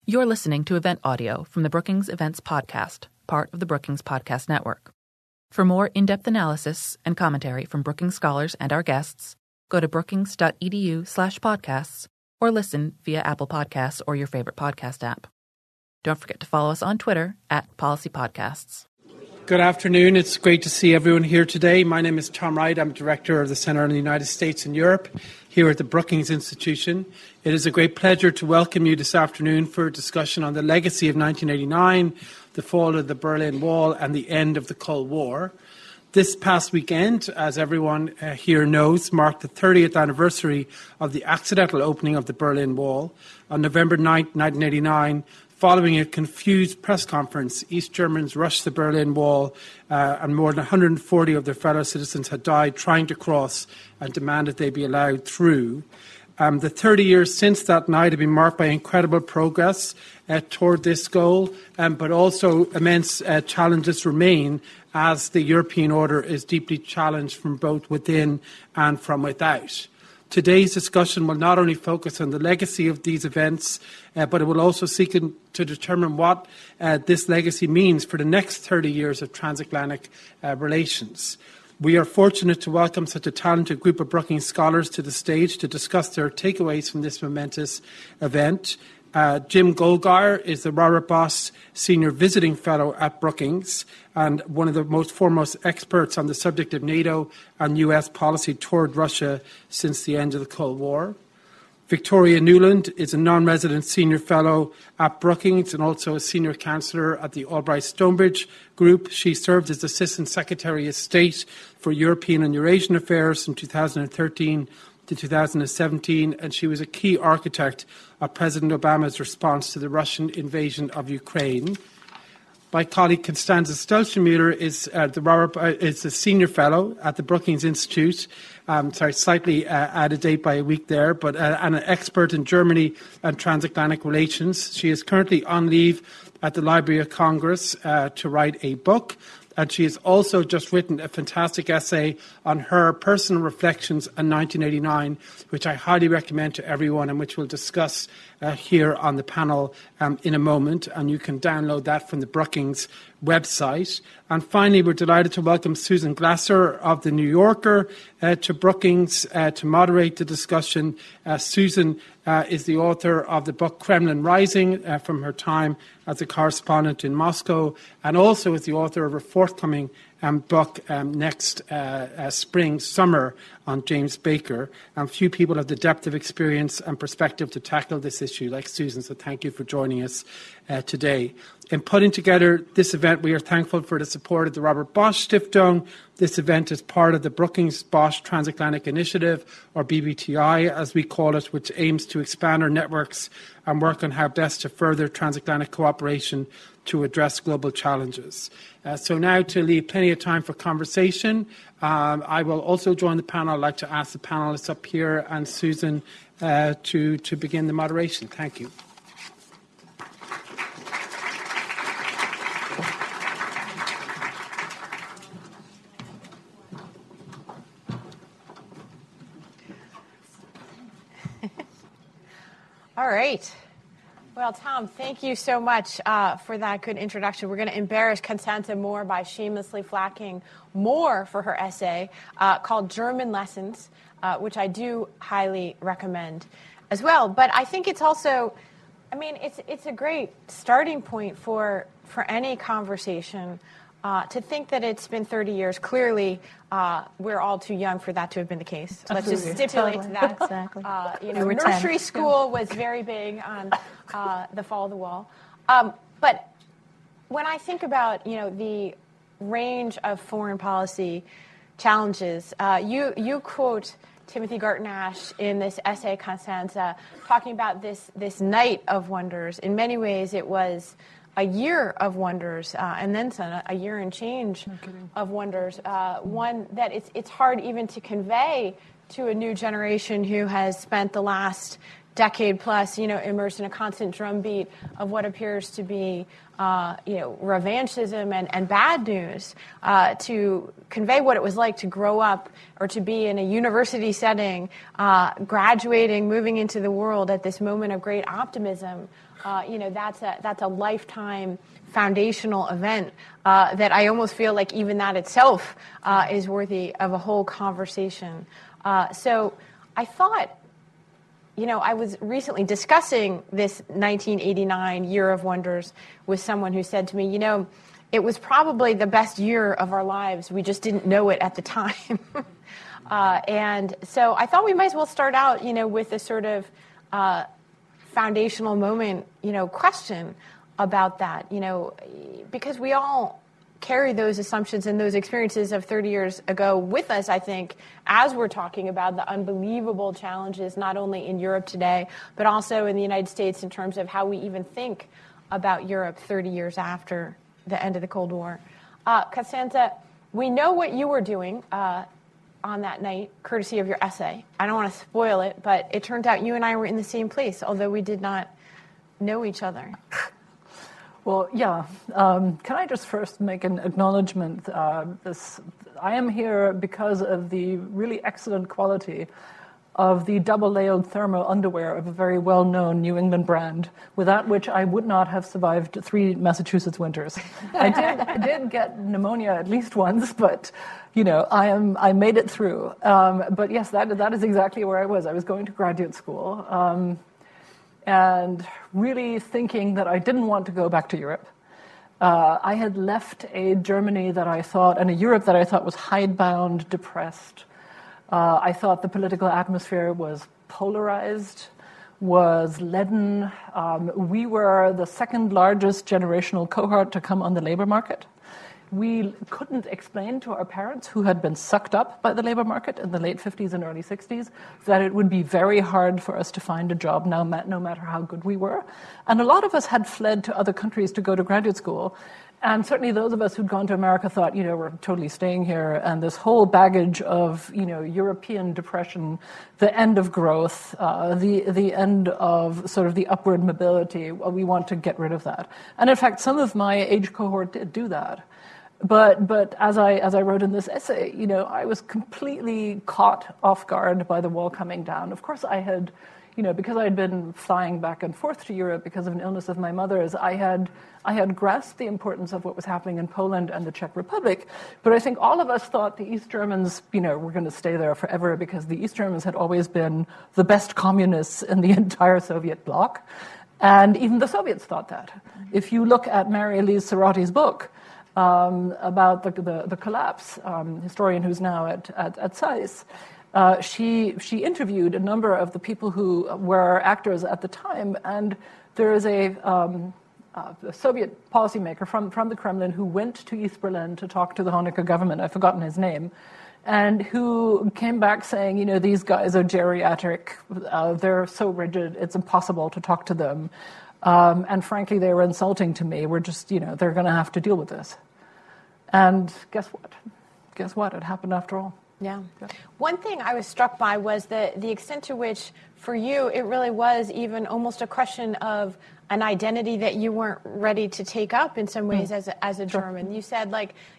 You're listening to event audio from the Brookings Events Podcast, part of the Brookings Podcast Network. For more in-depth analysis and commentary from Brookings scholars and our guests, go to brookings.edu/podcasts or listen via Apple Podcasts or your favorite podcast app. Don't forget to follow us on Twitter @PolicyPodcasts. Good afternoon. It's great to see everyone here today. My name is Tom Wright. I'm Director of the Centre on the United States and Europe here at the Brookings Institution. It is a great pleasure to welcome you this afternoon for a discussion on the legacy of 1989, the fall of the Berlin Wall and the end of the Cold War. This past weekend, as everyone here knows, marked the 30th anniversary of the accidental opening of the Berlin Wall. On November 9, 1989, following a confused press conference, East Germans rushed the Berlin Wall and more than 140 of their fellow citizens had died trying to cross and demanded they be allowed through. The 30 years since that night have been marked by incredible progress toward this goal, but also immense challenges remain as the European order is deeply challenged from both within and from without. Today's discussion will not only focus on the legacy of these events, but it will also seek to determine what this legacy means for the next 30 years of transatlantic relations. We are fortunate to welcome such a talented group of Brookings scholars to the stage to discuss their takeaways from this momentous event. Jim Goldgar is the Robert Bosch Senior Visiting Fellow at Brookings and one of the most foremost experts on the subject of NATO and US policy toward Russia since the end of the Cold War. Victoria Newland is a non-resident Senior Fellow at Brookings and also a Senior Counsellor at the Albright Stonebridge Group. She served as Assistant Secretary of State for European and Eurasian Affairs from 2013 to 2017, and she was a key architect of President Obama's response to the Russian invasion of Ukraine. My colleague Constanze Stelzschenmüller is a Senior Fellow at the Brookings Institute, slightly out of date by a week there, but and an expert in Germany and transatlantic relations. She is currently on leave at the Library of Congress to write a book. And she has also just written a fantastic essay on her personal reflections on 1989, which I highly recommend to everyone and which we'll discuss here on the panel in a moment. And you can download that from the Brookings website. And finally, we're delighted to welcome Susan Glasser of The New Yorker to Brookings to moderate the discussion. Susan is the author of the book Kremlin Rising from her time as a correspondent in Moscow, and also is the author of a forthcoming book next summer on James Baker. And few people have the depth of experience and perspective to tackle this issue like Susan, so thank you for joining us today. In putting together this event, we are thankful for the support of the Robert Bosch Stiftung. This event is part of the Brookings Bosch Transatlantic Initiative, or BBTI as we call it, which aims to expand our networks and work on how best to further transatlantic cooperation to address global challenges. So now, to leave plenty of time for conversation, I will also join the panel. I'd like to ask the panelists up here and Susan to begin the moderation. Thank you. All right. Well, Tom, thank you so much for that good introduction. We're going to embarrass Constanze more by shamelessly flacking more for her essay called German Lessons, which I do highly recommend as well. But I think it's also, it's a great starting point for any conversation to think that it's been 30 years. Clearly, we're all too young for that to have been the case. Let's just stipulate that. Exactly. Nursery school was very big on the fall of the wall. But when I think about, the range of foreign policy challenges, you quote Timothy Garton Ash in this essay, Constanze, talking about this night of wonders. In many ways, it was a year of wonders, and then some, a year and change of wonders. One that it's hard even to convey to a new generation who has spent the last decade plus, immersed in a constant drumbeat of what appears to be, revanchism and bad news, to convey what it was like to grow up or to be in a university setting, graduating, moving into the world at this moment of great optimism. That's a lifetime foundational event that I almost feel like even that itself is worthy of a whole conversation. So I thought, I was recently discussing this 1989 Year of Wonders with someone who said to me, it was probably the best year of our lives. We just didn't know it at the time. And so I thought we might as well start out, with a sort of foundational moment, question about that, because we all carry those assumptions and those experiences of 30 years ago with us, I think, as we're talking about the unbelievable challenges not only in Europe today, but also in the United States in terms of how we even think about Europe 30 years after the end of the Cold War. Constanza, we know what you were doing on that night, courtesy of your essay. I don't want to spoil it, but it turned out you and I were in the same place, although we did not know each other. Well, yeah. Can I just first make an acknowledgement? I am here because of the really excellent quality of the double-layered thermal underwear of a very well-known New England brand, without which I would not have survived 3 Massachusetts winters. I did get pneumonia at least once, but I made it through. But yes, that is exactly where I was. I was going to graduate school. And really thinking that I didn't want to go back to Europe. I had left a Germany that I thought, and a Europe that I thought was hidebound, depressed. I thought the political atmosphere was polarized, was leaden. We were the second largest generational cohort to come on the labor market. We couldn't explain to our parents, who had been sucked up by the labor market in the late 50s and early 60s, that it would be very hard for us to find a job no matter how good we were. And a lot of us had fled to other countries to go to graduate school. And certainly those of us who'd gone to America thought, we're totally staying here. And this whole baggage of, European depression, the end of growth, the end of sort of the upward mobility, well, we want to get rid of that. And in fact, some of my age cohort did do that. But as I wrote in this essay, I was completely caught off guard by the wall coming down. Of course, I had, because I had been flying back and forth to Europe because of an illness of my mother's, I had grasped the importance of what was happening in Poland and the Czech Republic. But I think all of us thought the East Germans, were going to stay there forever because the East Germans had always been the best communists in the entire Soviet bloc. And even the Soviets thought that. If you look at Mary-Elise Serrati's book, about the collapse, historian who's now at SAIS, she interviewed a number of the people who were actors at the time, and there is a Soviet policymaker from the Kremlin who went to East Berlin to talk to the Honecker government. I've forgotten his name. And who came back saying, these guys are geriatric, they're so rigid, it's impossible to talk to them. And frankly, they were insulting to me. We're just, they're going to have to deal with this. And guess what? Guess what? It happened after all. Yeah. One thing I was struck by was the extent to which, for you, it really was even almost a question of an identity that you weren't ready to take up in some ways as a German. You said,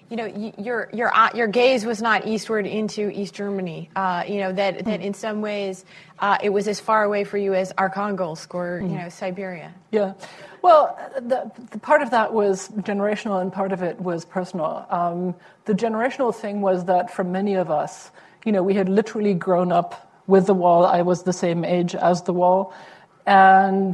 your gaze was not eastward into East Germany. That in some ways it was as far away for you as Arkhangelsk or Siberia. Yeah. Well, the part of that was generational and part of it was personal. The generational thing was that for many of us, we had literally grown up with the wall. I was the same age as the wall. And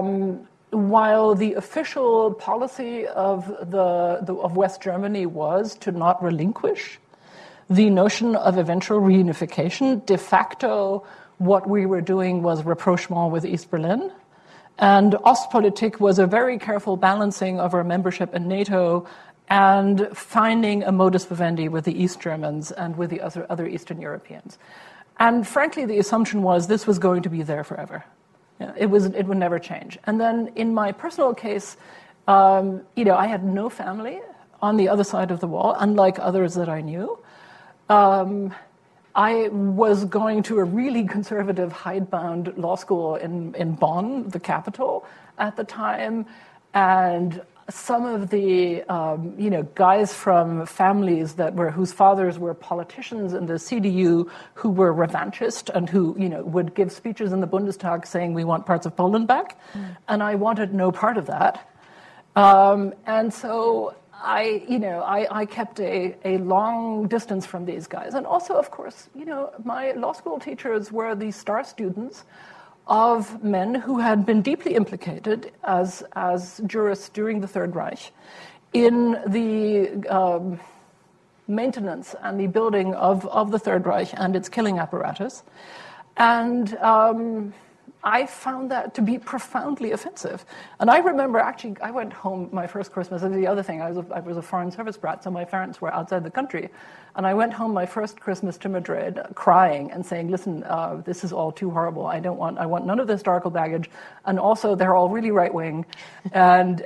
while the official policy of West Germany was to not relinquish the notion of eventual reunification, de facto what we were doing was rapprochement with East Berlin. And Ostpolitik was a very careful balancing of our membership in NATO and finding a modus vivendi with the East Germans and with the other Eastern Europeans. And frankly, the assumption was this was going to be there forever. It would never change. And then in my personal case, I had no family on the other side of the wall, unlike others that I knew. I was going to a really conservative, hidebound law school in Bonn, the capital, at the time, and some of the guys from families whose fathers were politicians in the CDU who were revanchist and who would give speeches in the Bundestag saying we want parts of Poland back, and I wanted no part of that, and so I kept a long distance from these guys, and also, of course, my law school teachers were the star students of men who had been deeply implicated as jurists during the Third Reich in the maintenance and the building of the Third Reich and its killing apparatus. And I found that to be profoundly offensive. And I remember, actually, I went home my first Christmas. And the other thing, I was a foreign service brat, so my parents were outside the country. And I went home my first Christmas to Madrid crying and saying, listen, this is all too horrible. I want none of the historical baggage. And also, they're all really right-wing. And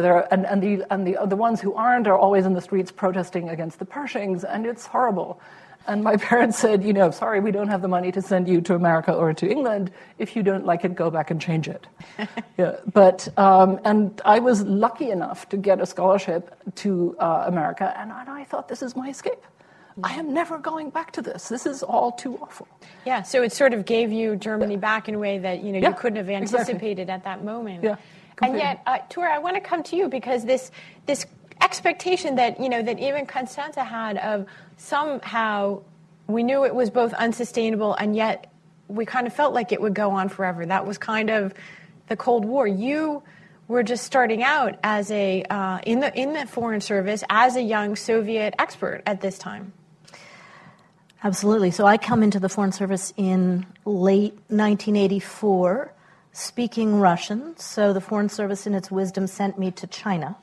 the ones who aren't are always in the streets protesting against the Pershings, and it's horrible. And my parents said, sorry, we don't have the money to send you to America or to England. If you don't like it, go back and change it. Yeah, but and I was lucky enough to get a scholarship to America, and I thought, this is my escape. I am never going back to this. This is all too awful. Yeah, so it sort of gave you Germany back in a way that you couldn't have anticipated at that moment. Yeah, completely. And yet, Ture, I want to come to you because this expectation that that even Constanze had of somehow we knew it was both unsustainable and yet we kind of felt like it would go on forever. That was kind of the Cold War. You were just starting out as in the Foreign Service as a young Soviet expert at this time. Absolutely. So I come into the Foreign Service in late 1984. Speaking Russian, so the Foreign Service, in its wisdom, sent me to China.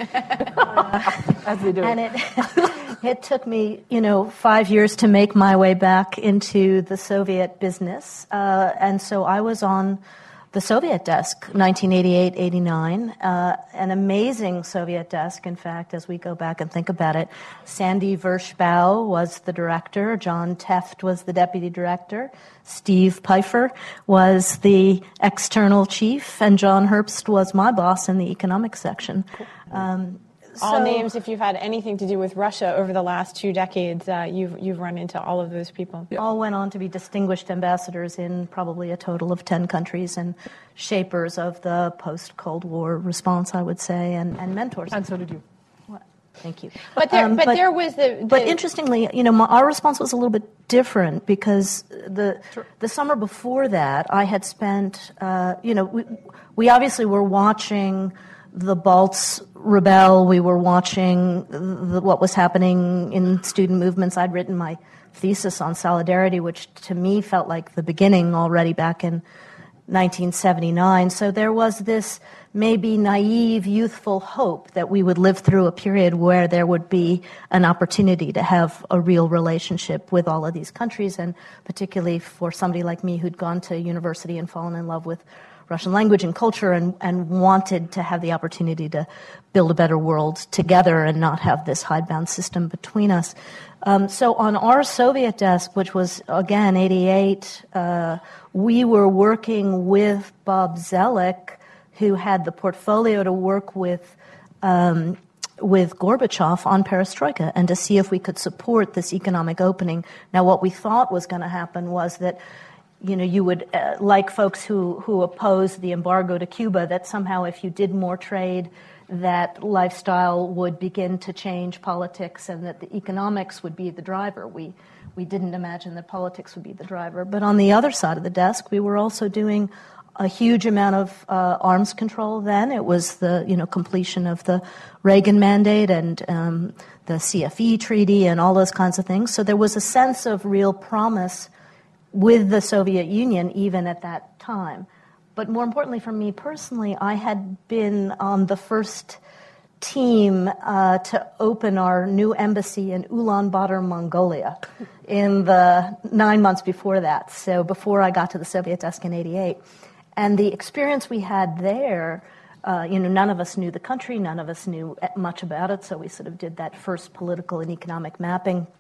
As they do. And it took me, 5 years to make my way back into the Soviet business. And so I was on the Soviet desk, 1988-89, an amazing Soviet desk, in fact, as we go back and think about it. Sandy Vershbow was the director, John Teft was the deputy director, Steve Pfeiffer was the external chief, and John Herbst was my boss in the economic section. All names, if you've had anything to do with Russia over the last 2 decades, you've run into all of those people. Yeah. All went on to be distinguished ambassadors in probably a total of 10 countries and shapers of the post-Cold War response, I would say, and mentors. And so did you. Thank you. But there was the... But interestingly, our response was a little bit different because the summer before that, I had spent, we obviously were watching the Balts rebel. We were watching what was happening in student movements. I'd written my thesis on solidarity, which to me felt like the beginning already back in 1979. So there was this maybe naive, youthful hope that we would live through a period where there would be an opportunity to have a real relationship with all of these countries, and particularly for somebody like me who'd gone to university and fallen in love with Russian language and culture and wanted to have the opportunity to build a better world together and not have this hidebound system between us. So on our Soviet desk, which was, again, 88, we were working with Bob Zoellick, who had the portfolio to work with Gorbachev on perestroika and to see if we could support this economic opening. Now, what we thought was going to happen was that you would, like folks who opposed the embargo to Cuba, that somehow if you did more trade, that lifestyle would begin to change politics and that the economics would be the driver. We didn't imagine that politics would be the driver. But on the other side of the desk, we were also doing a huge amount of arms control then. It was the completion of the Reagan Mandate and the CFE treaty and all those kinds of things. So there was a sense of real promise with the Soviet Union even at that time. But more importantly for me personally, I had been on the first team to open our new embassy in Ulaanbaatar, Mongolia in the 9 months before that, so before I got to the Soviet desk in 88. And the experience we had there, none of us knew the country, none of us knew much about it, so we sort of did that first political and economic mapping.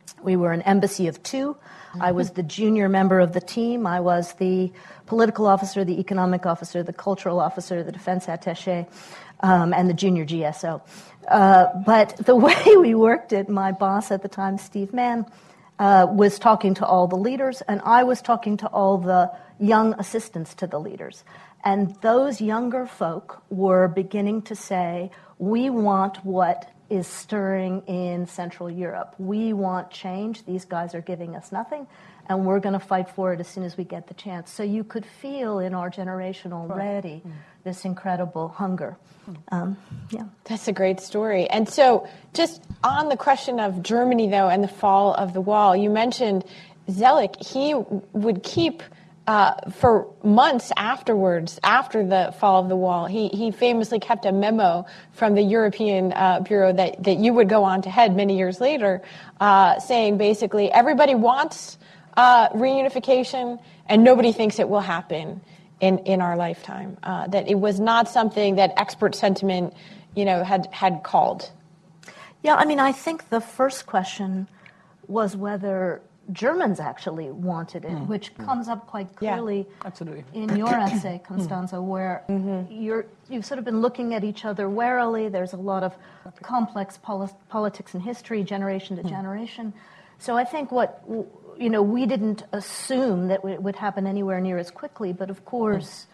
We were an embassy of two. I was the junior member of the team. I was the political officer, the economic officer, the cultural officer, the defense attaché, and the junior GSO. But the way we worked it, my boss at the time, Steve Mann, was talking to all the leaders, and I was talking to all the young assistants to the leaders. And those younger folk were beginning to say, we want what is stirring in Central Europe. We want change. These guys are giving us nothing, and we're going to fight for it as soon as we get the chance. So you could feel in our generation already this incredible hunger. That's a great story. And so just on the question of Germany, though, and the fall of the wall, you mentioned Zellick. He would keep for months afterwards, after the fall of the wall, he famously kept a memo from the European Bureau that you would go on to head many years later, saying basically everybody wants reunification and nobody thinks it will happen in our lifetime. That it was not something that expert sentiment, had called. Yeah, I mean, I think the first question was whether Germans actually wanted it, which comes up quite clearly in your essay, Constanza, where you've sort of been looking at each other warily. There's a lot of complex politics and history, generation to generation. So I think we didn't assume that it would happen anywhere near as quickly, but of course,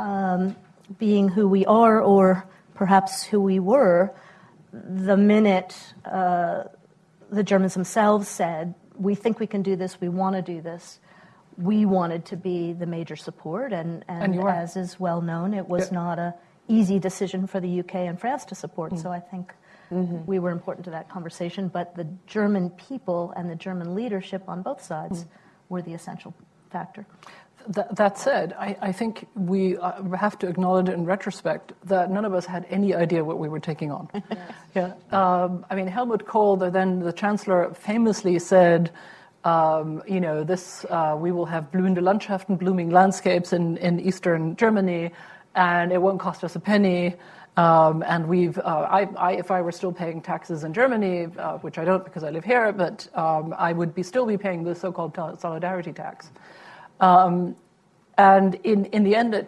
being who we are, or perhaps who we were, the minute the Germans themselves said, we think we can do this, we want to do this, we wanted to be the major support, and as is well known, it was not an easy decision for the UK and France to support, so I think we were important to that conversation, but the German people and the German leadership on both sides were the essential factor. That said, I think we have to acknowledge in retrospect that none of us had any idea what we were taking on. Helmut Kohl, then the Chancellor, famously said, this we will have blühende Landschaften, blooming landscapes in eastern Germany, and it won't cost us a penny. And if I were still paying taxes in Germany, which I don't because I live here, but I would still be paying the so-called solidarity tax. And in the end,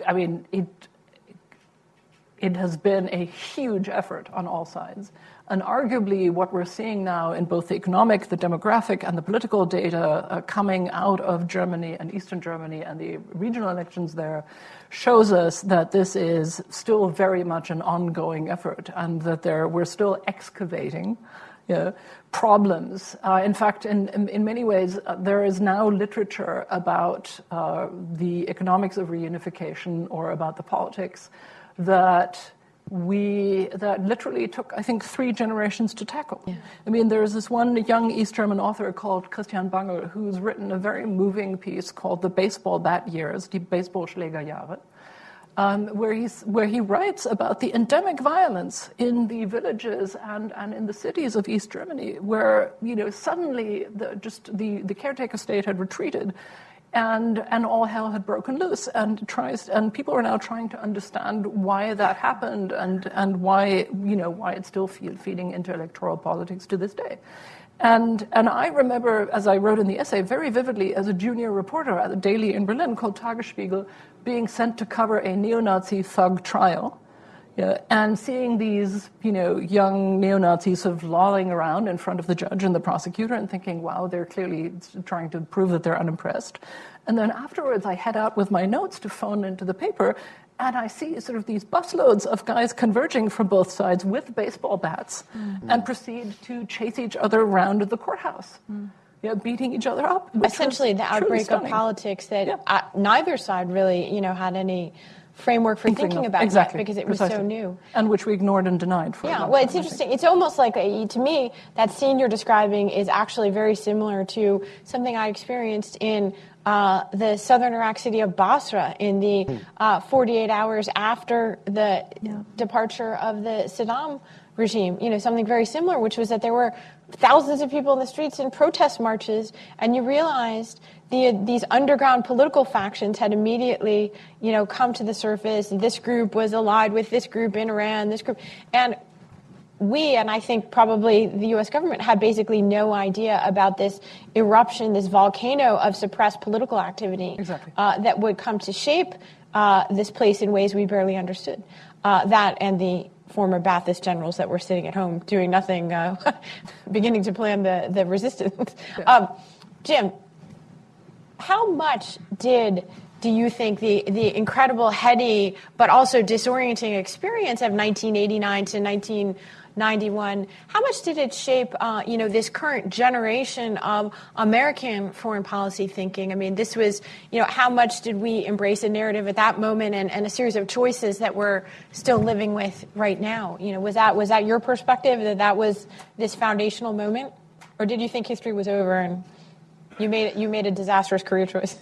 it has been a huge effort on all sides. And arguably what we're seeing now in both the economic, the demographic, and the political data coming out of Germany and Eastern Germany and the regional elections there shows us that this is still very much an ongoing effort and that we're still excavating problems. In fact, in many ways, there is now literature about the economics of reunification or about the politics that literally took, I think, 3 generations to tackle. Yeah. I mean, there's this one young East German author called Christian Bangel who's written a very moving piece called The Baseball Bat Years, Die Baseballschlägerjahre, where he writes about the endemic violence in the villages and in the cities of East Germany, where suddenly the caretaker state had retreated, and all hell had broken loose, and people are now trying to understand why that happened and why it's still feeding into electoral politics to this day. And I remember, as I wrote in the essay, very vividly as a junior reporter at a daily in Berlin called Tagesspiegel, being sent to cover a neo-Nazi thug trial, and seeing these, young neo-Nazis sort of lolling around in front of the judge and the prosecutor and thinking, wow, they're clearly trying to prove that they're unimpressed. And then afterwards, I head out with my notes to phone into the paper, and I see sort of these busloads of guys converging from both sides with baseball bats and proceed to chase each other around the courthouse. Beating each other up. Essentially, the outbreak of politics that neither side really, had any framework for thinking about that because it was so new. And which we ignored and denied for a long time. Well, it's interesting. It's almost like, to me, that scene you're describing is actually very similar to something I experienced in the southern Iraq city of Basra in the 48 hours after the departure of the Saddam regime. Something very similar, which was that there were thousands of people in the streets in protest marches, and you realized these underground political factions had immediately, come to the surface. This group was allied with this group in Iran, this group. And we, and I think probably the U.S. government, had basically no idea about this eruption, this volcano of suppressed political activity that would come to shape this place in ways we barely understood. That and the former Ba'athist generals that were sitting at home doing nothing, beginning to plan the resistance. Jim, how much do you think the incredible, heady, but also disorienting experience of 1989 to 1991, how much did it shape, this current generation of American foreign policy thinking? I mean, this was, how much did we embrace a narrative at that moment and a series of choices that we're still living with right now? Was that your perspective, that was this foundational moment? Or did you think history was over and you made a disastrous career choice?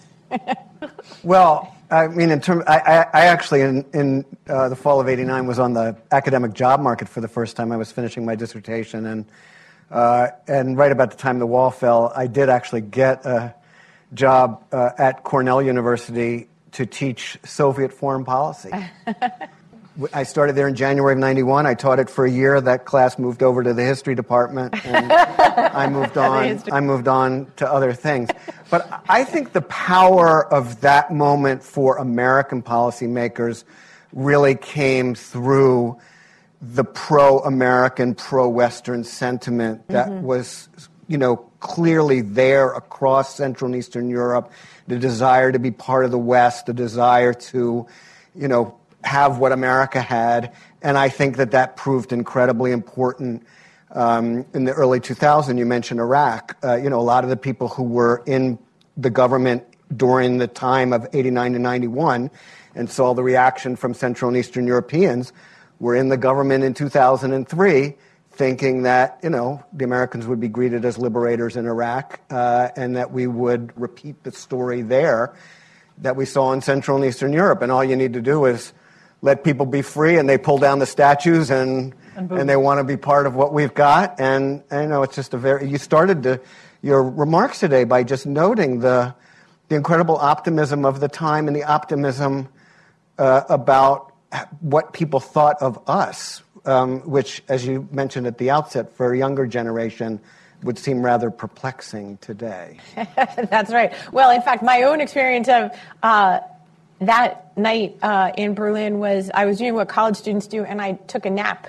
Well, I mean, I actually in the fall of '89 was on the academic job market for the first time. I was finishing my dissertation, and right about the time the wall fell, I did actually get a job at Cornell University to teach Soviet foreign policy. I started there in January of '91. I taught it for a year. That class moved over to the history department, and I moved on to other things. But I think the power of that moment for American policymakers really came through the pro-American, pro-Western sentiment that was, clearly there across Central and Eastern Europe. The desire to be part of the West, the desire to, have what America had, and I think that proved incredibly important in the early 2000s. You mentioned Iraq. A lot of the people who were in the government during the time of '89 to '91 and saw the reaction from Central and Eastern Europeans were in the government in 2003 thinking that, the Americans would be greeted as liberators in Iraq and that we would repeat the story there that we saw in Central and Eastern Europe. And all you need to do is let people be free, and they pull down the statues, and they want to be part of what we've got. And it's just you started your remarks today by just noting the incredible optimism of the time and the optimism about what people thought of us, which, as you mentioned at the outset, for a younger generation, would seem rather perplexing today. That's right. Well, in fact, my own experience of that night in Berlin was I was doing what college students do, and I took a nap,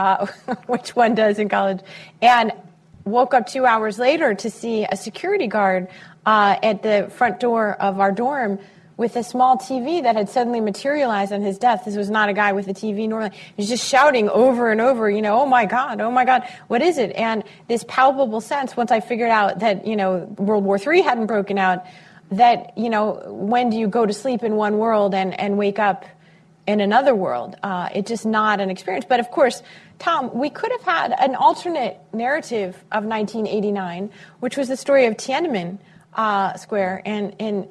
which one does in college, and woke up 2 hours later to see a security guard at the front door of our dorm with a small TV that had suddenly materialized on his desk. This was not a guy with a TV normally. He was just shouting over and over, oh my God, what is it? And this palpable sense, once I figured out that, World War III hadn't broken out, that, when do you go to sleep in one world and wake up in another world? It's just not an experience. But of course, Tom, we could have had an alternate narrative of 1989, which was the story of Tiananmen Square and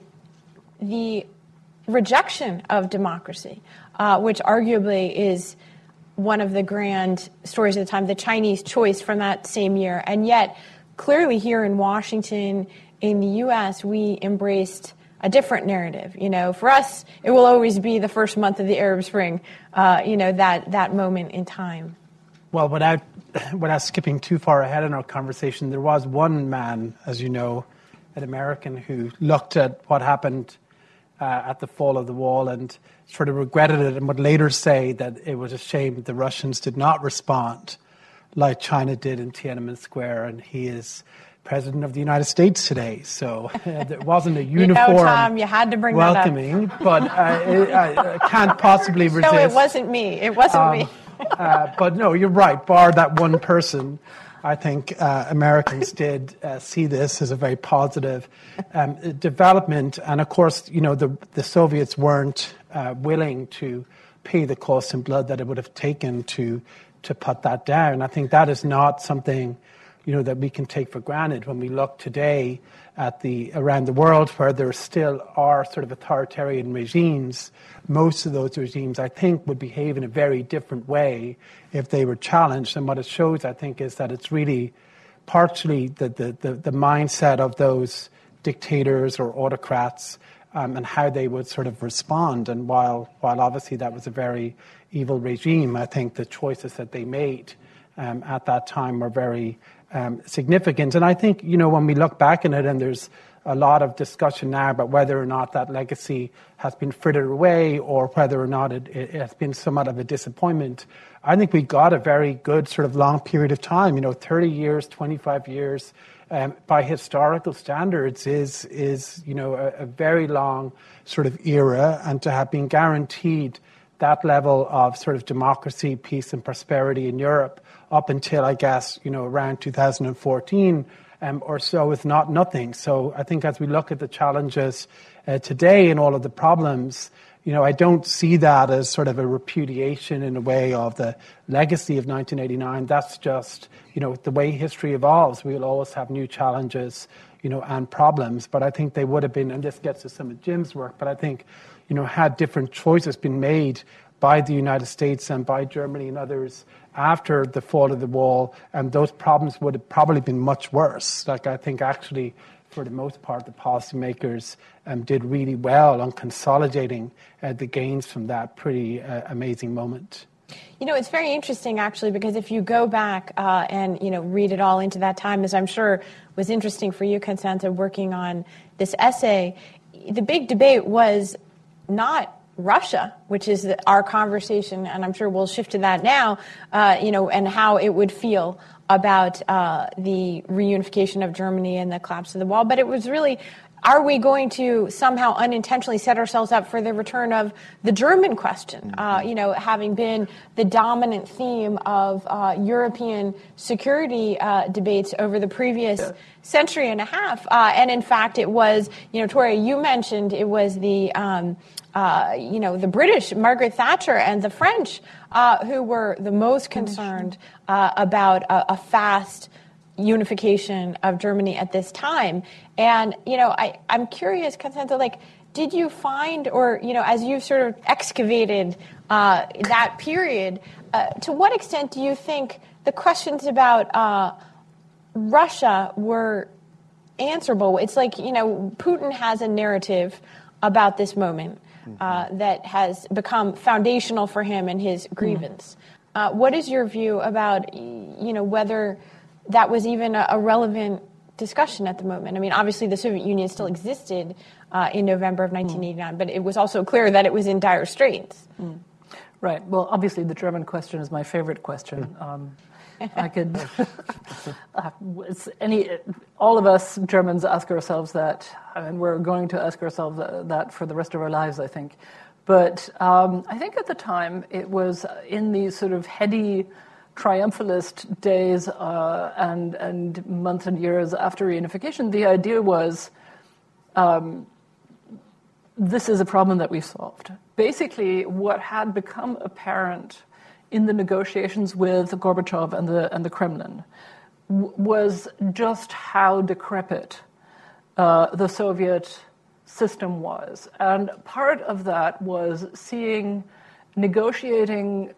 the rejection of democracy, which arguably is one of the grand stories of the time, the Chinese choice from that same year. And yet, clearly here in Washington, in the U.S., we embraced a different narrative. For us, it will always be the first month of the Arab Spring, that moment in time. Well, without skipping too far ahead in our conversation, there was one man, as you know, an American, who looked at what happened at the fall of the wall and sort of regretted it and would later say that it was a shame that the Russians did not respond like China did in Tiananmen Square, and he is President of the United States today, so there wasn't a uniform Tom, you had to bring welcoming, that up. But I can't possibly resist. No, it wasn't me. Me. But no, you're right. Bar that one person, I think Americans did see this as a very positive development. And of course, the Soviets weren't willing to pay the cost in blood that it would have taken to put that down. I think that is not something that we can take for granted when we look today at around the world where there still are sort of authoritarian regimes. Most of those regimes, I think, would behave in a very different way if they were challenged. And what it shows, I think, is that it's really partially the mindset of those dictators or autocrats and how they would sort of respond. And while obviously that was a very evil regime, I think the choices that they made at that time were very significant. And I think, when we look back on it, and there's a lot of discussion now about whether or not that legacy has been frittered away or whether or not it has been somewhat of a disappointment. I think we got a very good sort of long period of time, 30 years, 25 years, by historical standards is a very long sort of era, and to have been guaranteed that level of sort of democracy, peace and prosperity in Europe up until, I guess, around 2014 or so is not nothing. So I think as we look at the challenges today and all of the problems, I don't see that as sort of a repudiation in a way of the legacy of 1989. That's just, the way history evolves. We'll always have new challenges, and problems. But I think they would have been, and this gets to some of Jim's work, but I think, had different choices been made by the United States and by Germany and others after the fall of the wall, and those problems would have probably been much worse. Like, I think actually, for the most part, the policymakers did really well on consolidating the gains from that pretty amazing moment. It's very interesting, actually, because if you go back and, read it all into that time, as I'm sure was interesting for you, Constanza, working on this essay, the big debate was not Russia, which is our conversation, and I'm sure we'll shift to that now, and how it would feel about the reunification of Germany and the collapse of the wall. But it was really, are we going to somehow unintentionally set ourselves up for the return of the German question, having been the dominant theme of European security debates over the previous century and a half. And in fact, it was, Toria, you mentioned it was the British, Margaret Thatcher, and the French who were the most concerned about a fast unification of Germany at this time. And, I'm curious, Constanza, did you find, or, as you sort of excavated that period, to what extent do you think the questions about Russia were answerable? It's like, Putin has a narrative about this moment that has become foundational for him and his grievance. What is your view about, whether that was even a relevant discussion at the moment? I mean, obviously the Soviet Union still existed in November of 1989, but it was also clear that it was in dire straits. Right. Well, obviously the German question is my favorite question. I could, all of us Germans ask ourselves that, and we're going to ask ourselves that for the rest of our lives, I think. But I think at the time it was in these sort of heady triumphalist days and months and years after reunification, the idea was this is a problem that we've solved. Basically, what had become apparent in the negotiations with Gorbachev and the Kremlin was just how decrepit the Soviet system was. And part of that was negotiating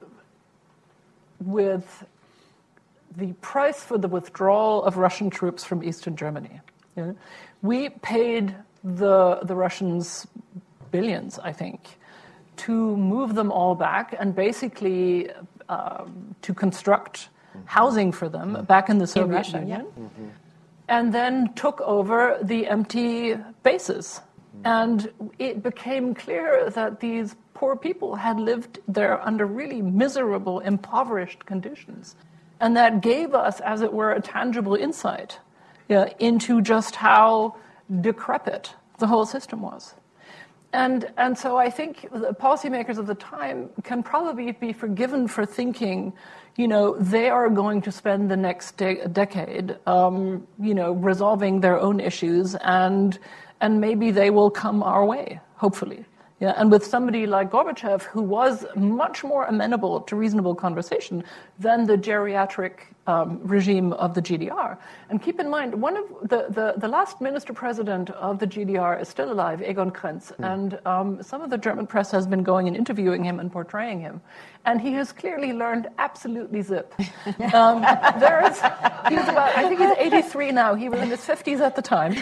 with the price for the withdrawal of Russian troops from Eastern Germany. Yeah? We paid the Russians billions, I think, to move them all back and basically to construct housing for them back in the Soviet Union. Yeah. And then took over the empty bases. And it became clear that these poor people had lived there under really miserable, impoverished conditions. And that gave us, as it were, a tangible insight into just how decrepit the whole system was. And so I think the policymakers of the time can probably be forgiven for thinking, they are going to spend the next decade, resolving their own issues, and maybe they will come our way, hopefully. Yeah, and with somebody like Gorbachev, who was much more amenable to reasonable conversation than the geriatric regime of the GDR. And keep in mind, one of the last minister-president of the GDR is still alive, Egon Krenz, and some of the German press has been going and interviewing him and portraying him. And he has clearly learned absolutely zip. He's about, I think he's 83 now. He was in his 50s at the time.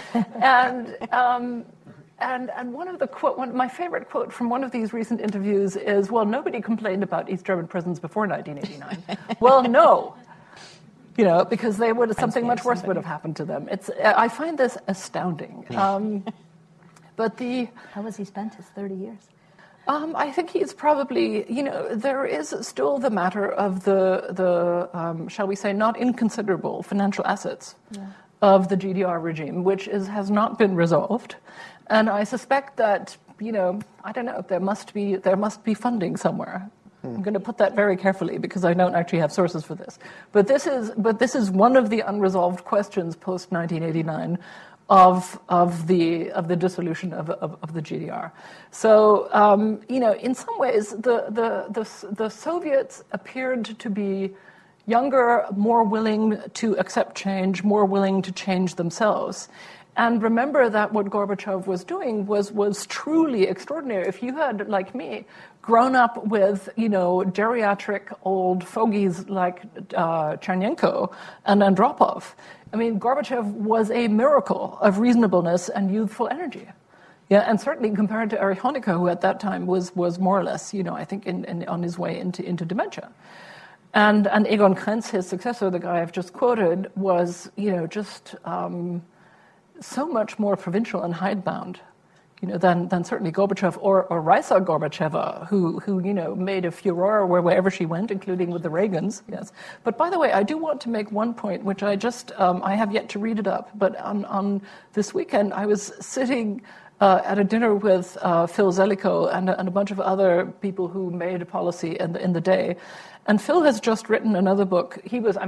And one of my favorite quote from one of these recent interviews is, well, nobody complained about East German prisons before 1989. Well, no. because they would something much worse would have happened to them. I find this astounding. But how has he spent his 30 years? I think he's probably, there is still the matter of the shall we say, not inconsiderable financial assets of the GDR regime, which has not been resolved. And I suspect that, I don't know, there must be funding somewhere. I'm going to put that very carefully because I don't actually have sources for this. But this is one of the unresolved questions post 1989 of the dissolution of the GDR. So in some ways the Soviets appeared to be younger, more willing to accept change, more willing to change themselves. And remember that what Gorbachev was doing was truly extraordinary. If you had, like me, grown up with, geriatric old fogies like Chernenko and Andropov, I mean, Gorbachev was a miracle of reasonableness and youthful energy. Yeah, and certainly compared to Erich Honecker, who at that time was more or less, I think, on his way into dementia. And Egon Krenz, his successor, the guy I've just quoted, was, just so much more provincial and hidebound, than certainly Gorbachev or Raisa Gorbacheva, who made a furore wherever she went, including with the Reagans. Yes, but by the way, I do want to make one point, which I just I have yet to read it up. But on this weekend, I was sitting at a dinner with Phil Zelikow and a bunch of other people who made policy in the day. And Phil has just written another book. He was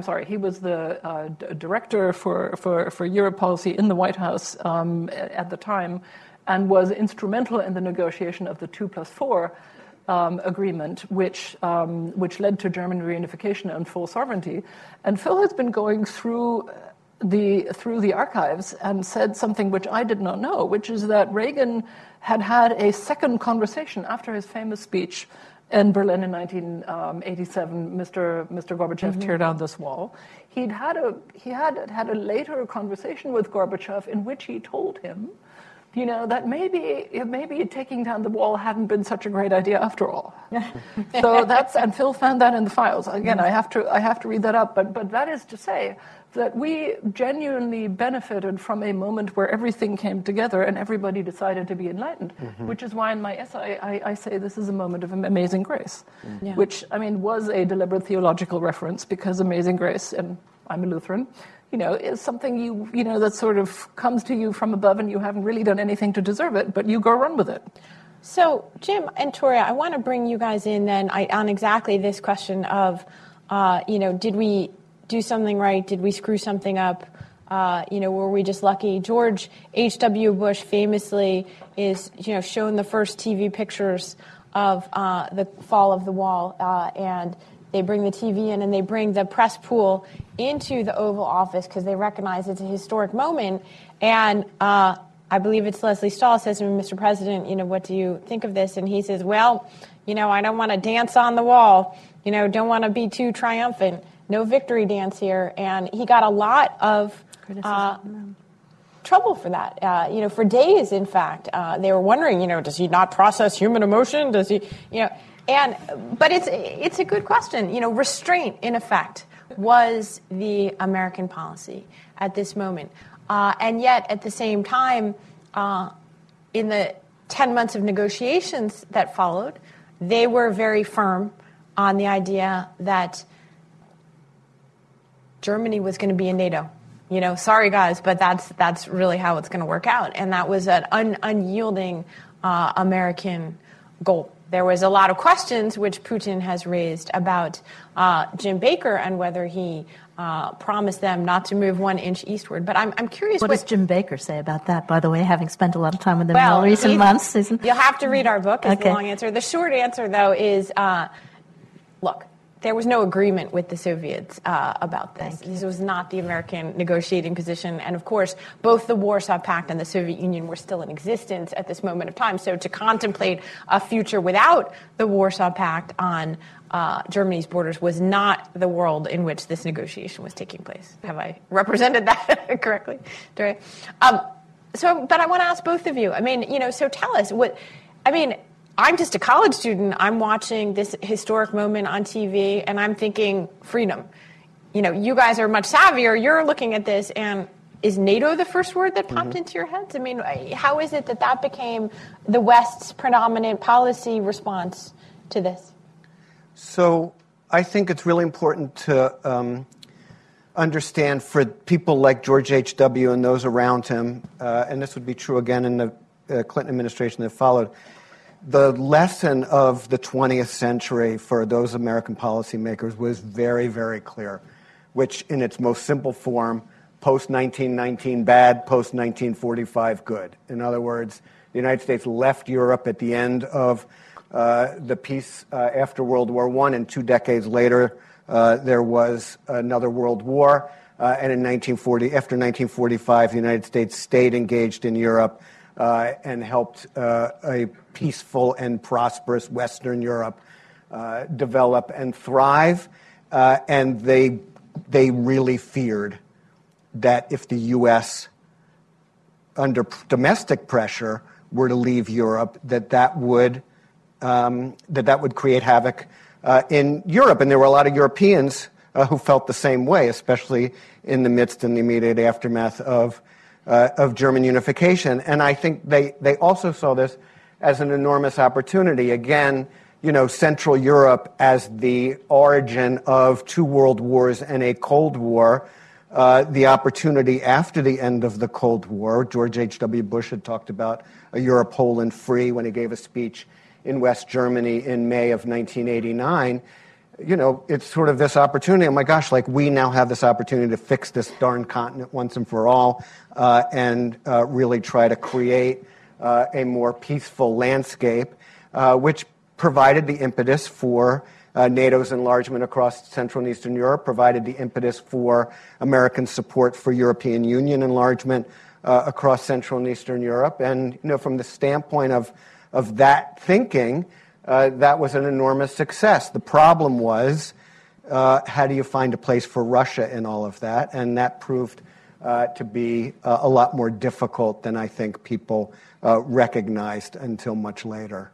the director for Europe policy in the White House at the time, and was instrumental in the negotiation of the 2+4 agreement, which led to German reunification and full sovereignty. And Phil has been going through the archives and said something which I did not know, which is that Reagan had a second conversation after his famous speech in Berlin in 1987, Mr. Gorbachev, tear down this wall. He had a later conversation with Gorbachev in which he told him, that maybe taking down the wall hadn't been such a great idea after all. So and Phil found that in the files. Again, I have to read that up, but that is to say that we genuinely benefited from a moment where everything came together and everybody decided to be enlightened, which is why in my essay I say this is a moment of amazing grace, which, was a deliberate theological reference because amazing grace, and I'm a Lutheran, is something that sort of comes to you from above and you haven't really done anything to deserve it, but you go run with it. So, Jim and Toria, I want to bring you guys in then on exactly this question of, did we do something right? Did we screw something up? Were we just lucky? George H.W. Bush famously is, shown the first TV pictures of the fall of the wall, and they bring the TV in and they bring the press pool into the Oval Office because they recognize it's a historic moment. And I believe it's Leslie Stahl says to me, Mr. President, what do you think of this? And he says, well, I don't want to dance on the wall, don't want to be too triumphant. No victory dance here. And he got a lot of trouble for that. For days, in fact, they were wondering, does he not process human emotion? Does he, but it's a good question. Restraint, in effect, was the American policy at this moment. And yet, at the same time, in the 10 months of negotiations that followed, they were very firm on the idea that Germany was going to be in NATO. Sorry guys, but that's really how it's going to work out. And that was an unyielding American goal. There was a lot of questions which Putin has raised about Jim Baker and whether he promised them not to move 1 inch eastward. But I'm curious. What does Jim Baker say about that, by the way, having spent a lot of time with him in recent months? You'll have to read our book is the long answer. The short answer, though, is, look, there was no agreement with the Soviets about this. This was not the American negotiating position. And, of course, both the Warsaw Pact and the Soviet Union were still in existence at this moment of time. So to contemplate a future without the Warsaw Pact on Germany's borders was not the world in which this negotiation was taking place. Have I represented that correctly? But I want to ask both of you. So tell us I'm just a college student. I'm watching this historic moment on TV, and I'm thinking freedom. you guys are much savvier. You're looking at this, and is NATO the first word that popped into your heads? I mean, how is it that became the West's predominant policy response to this? So I think it's really important to understand for people like George H.W. and those around him, and this would be true again in the Clinton administration that followed, the lesson of the 20th century for those American policymakers was very, very clear, which in its most simple form, post-1919 bad, post-1945 good. In other words, the United States left Europe at the end of the peace after World War I, and 2 decades later there was another World War. And after 1945, the United States stayed engaged in Europe and helped a peaceful and prosperous Western Europe develop and thrive. And they really feared that if the U.S., under domestic pressure, were to leave Europe, that would create havoc in Europe. And there were a lot of Europeans who felt the same way, especially in the midst and the immediate aftermath of German unification. And I think they also saw this as an enormous opportunity. Again, Central Europe as the origin of 2 world wars and a Cold War. The opportunity after the end of the Cold War. George H.W. Bush had talked about a Europe whole and free when he gave a speech in West Germany in May of 1989. It's sort of this opportunity. Oh my gosh, we now have this opportunity to fix this darn continent once and for all and really try to create a more peaceful landscape, which provided the impetus for NATO's enlargement across Central and Eastern Europe, provided the impetus for American support for European Union enlargement across Central and Eastern Europe. And, from the standpoint of that thinking, that was an enormous success. The problem was, how do you find a place for Russia in all of that? And that proved to be a lot more difficult than I think people recognized until much later.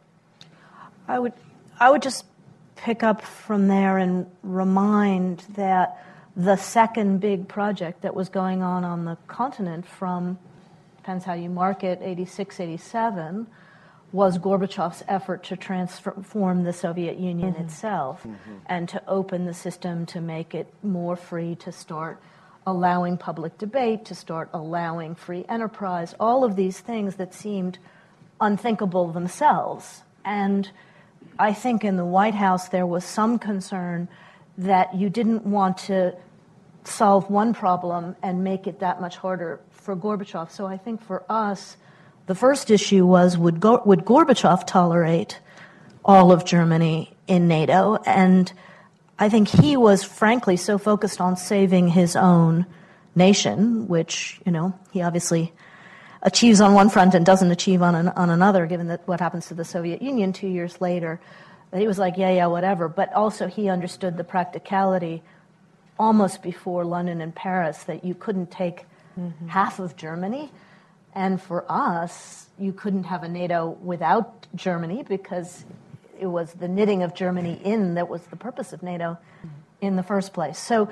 I would just pick up from there and remind that the second big project that was going on the continent from, depends how you mark it, 86, 87, was Gorbachev's effort to transform the Soviet Union itself and to open the system, to make it more free, to start allowing public debate, to start allowing free enterprise, all of these things that seemed unthinkable themselves. And I think in the White House there was some concern that you didn't want to solve one problem and make it that much harder for Gorbachev. So I think for us, the first issue was, would Gorbachev tolerate all of Germany in NATO? And I think he was, frankly, so focused on saving his own nation, which, he obviously achieves on one front and doesn't achieve on another, given that what happens to the Soviet Union 2 years later, that he was like, yeah, whatever. But also he understood the practicality almost before London and Paris that you couldn't take half of Germany. And for us, you couldn't have a NATO without Germany, because it was the knitting of Germany in that was the purpose of NATO in the first place. So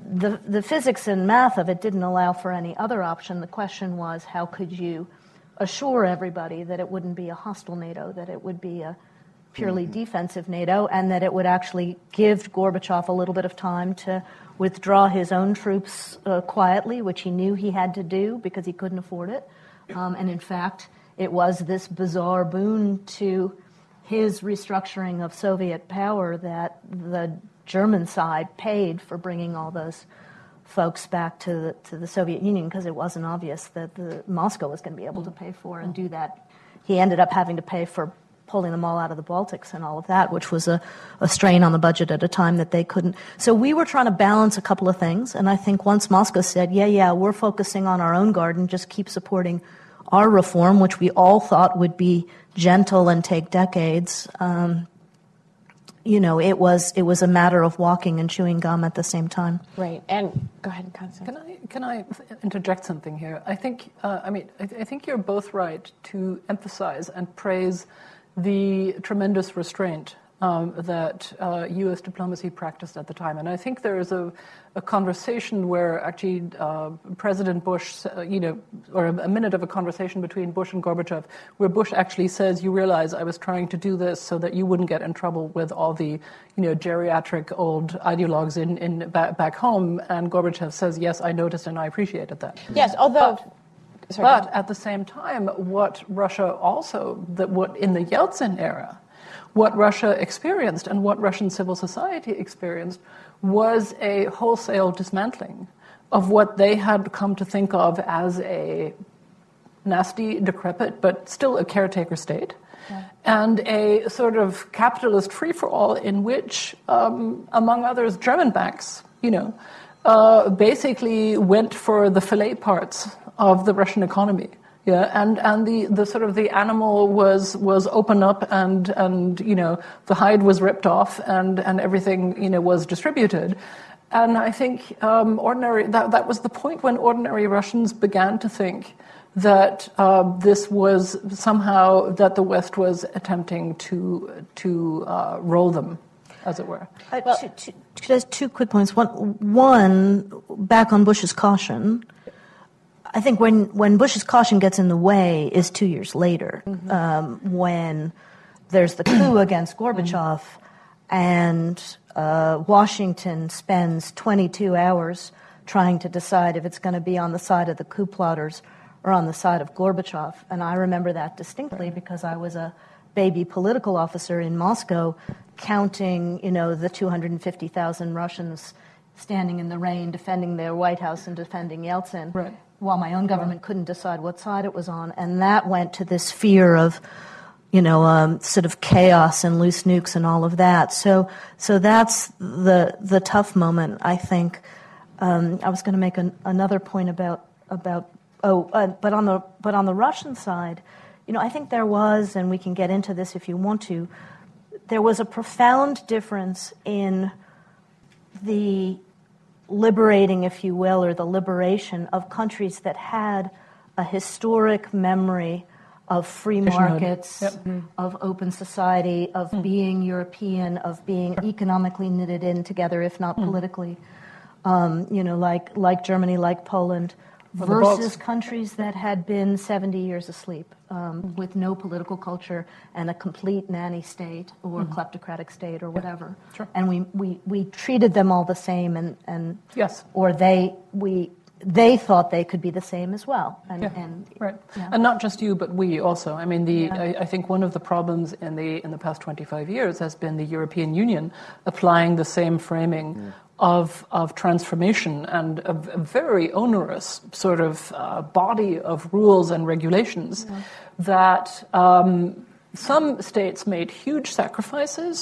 the physics and math of it didn't allow for any other option. The question was, how could you assure everybody that it wouldn't be a hostile NATO, that it would be a purely defensive NATO, and that it would actually give Gorbachev a little bit of time to withdraw his own troops quietly, which he knew he had to do because he couldn't afford it. And in fact, it was this bizarre boon to his restructuring of Soviet power that the German side paid for bringing all those folks back to the Soviet Union, because it wasn't obvious that Moscow was going to be able to pay for and do that. He ended up having to pay for pulling them all out of the Baltics and all of that, which was a strain on the budget at a time that they couldn't. So we were trying to balance a couple of things, and I think once Moscow said, yeah, we're focusing on our own garden, just keep supporting our reform, which we all thought would be gentle and take decades, it was a matter of walking and chewing gum at the same time. Right. And go ahead, Constance. Can I interject something here? I think I think you're both right to emphasize and praise the tremendous restraint that U.S. diplomacy practiced at the time. And I think there is a conversation where actually President Bush, or a minute of a conversation between Bush and Gorbachev, where Bush actually says, "You realize I was trying to do this so that you wouldn't get in trouble with all the, geriatric old ideologues back home." And Gorbachev says, "Yes, I noticed and I appreciated that." Yes, although... But at the same time, what Russia also, what in the Yeltsin era, what Russia experienced and what Russian civil society experienced was a wholesale dismantling of what they had come to think of as a nasty, decrepit, but still a caretaker state, and a sort of capitalist free-for-all in which, among others, German banks, basically went for the fillet parts of the Russian economy. Yeah, and the sort of the animal was opened up and the hide was ripped off and everything was distributed. And I think that was the point when ordinary Russians began to think that this was somehow that the West was attempting to roll them, as it were. Just two quick points. One, back on Bush's caution. I think when Bush's caution gets in the way is 2 years later, when there's the coup against Gorbachev, and Washington spends 22 hours trying to decide if it's going to be on the side of the coup plotters or on the side of Gorbachev. And I remember that distinctly because I was a baby political officer in Moscow counting, the 250,000 Russians standing in the rain defending their White House and defending Yeltsin. Right. While my own government couldn't decide what side it was on. And that went to this fear of, sort of chaos and loose nukes and all of that. So that's the tough moment, I think. I was going to make another point but on the Russian side, I think there was, and we can get into this if you want to, there was a profound difference in the liberating, if you will, or the liberation of countries that had a historic memory of free markets, of open society, of being European, of being economically knitted in together, if not politically, like Germany, like Poland, versus countries that had been 70 years asleep with no political culture and a complete nanny state or kleptocratic state or whatever. Sure. And we treated them all the same, and yes, or they thought they could be the same as well. And not just you, but we also. I mean, I think one of the problems in the past 25 years has been the European Union applying the same framing of transformation and a very onerous sort of body of rules and regulations that some states made huge sacrifices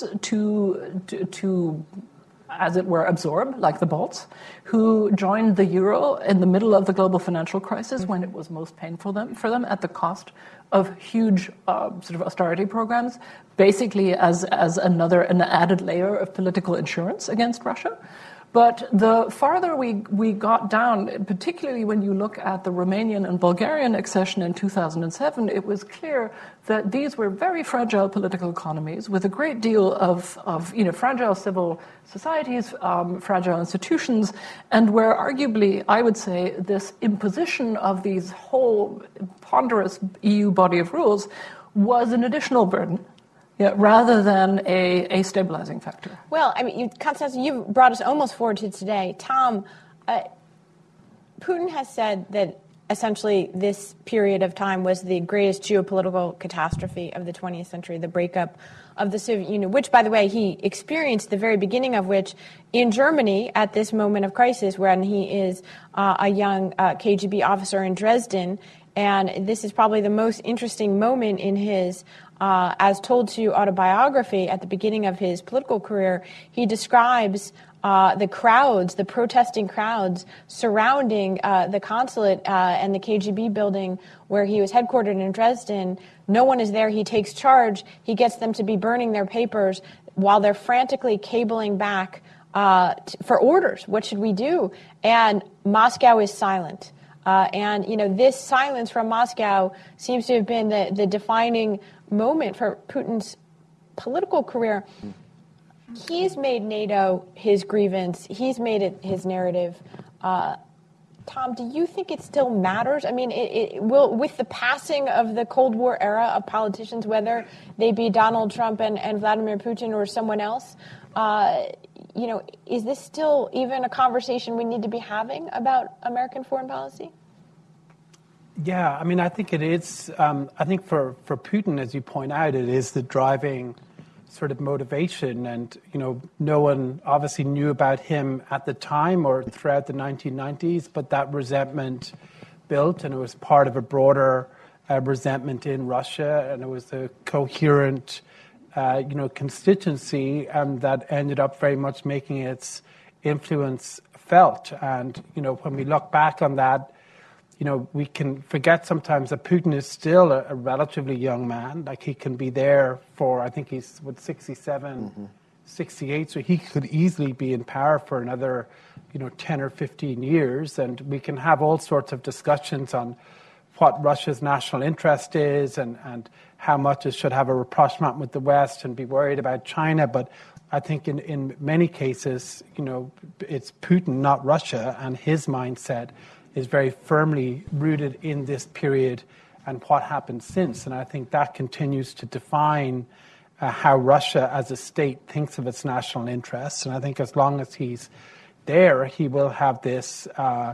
to as it were, absorb, like the Balts, who joined the euro in the middle of the global financial crisis when it was most painful for them at the cost of huge sort of austerity programs, basically as an added layer of political insurance against Russia. But the farther we got down, particularly when you look at the Romanian and Bulgarian accession in 2007, it was clear that these were very fragile political economies with a great deal of fragile civil societies, fragile institutions, and where arguably, I would say, this imposition of these whole ponderous EU body of rules was an additional burden. Yeah, rather than a stabilizing factor. Well, I mean, Constanza, you brought us almost forward to today. Tom, Putin has said that essentially this period of time was the greatest geopolitical catastrophe of the 20th century, the breakup of the Soviet Union, which, by the way, he experienced the very beginning of which in Germany at this moment of crisis when he is a young KGB officer in Dresden. And this is probably the most interesting moment in his as told to you autobiography at the beginning of his political career. He describes the crowds, the protesting crowds surrounding the consulate and the KGB building where he was headquartered in Dresden. No one is there. He takes charge. He gets them to be burning their papers while they're frantically cabling back for orders. What should we do? And Moscow is silent. This silence from Moscow seems to have been the defining moment for Putin's political career, he's made NATO his grievance. He's made it his narrative. Tom, do you think it still matters? I mean, it will, with the passing of the Cold War era of politicians, whether they be Donald Trump and Vladimir Putin or someone else, is this still even a conversation we need to be having about American foreign policy? Yeah, I mean, I think it is. I think for Putin, as you point out, it is the driving sort of motivation. And, no one obviously knew about him at the time or throughout the 1990s, but that resentment built, and it was part of a broader resentment in Russia, and it was a coherent, constituency that ended up very much making its influence felt. And, when we look back on that, we can forget sometimes that Putin is still a relatively young man. Like, he can be there for, I think he's, 67, 68, so he could easily be in power for another, 10 or 15 years. And we can have all sorts of discussions on what Russia's national interest is and how much it should have a rapprochement with the West and be worried about China. But I think in many cases, it's Putin, not Russia, and his mindset is very firmly rooted in this period and what happened since. And I think that continues to define how Russia as a state thinks of its national interests. And I think as long as he's there, he will have this,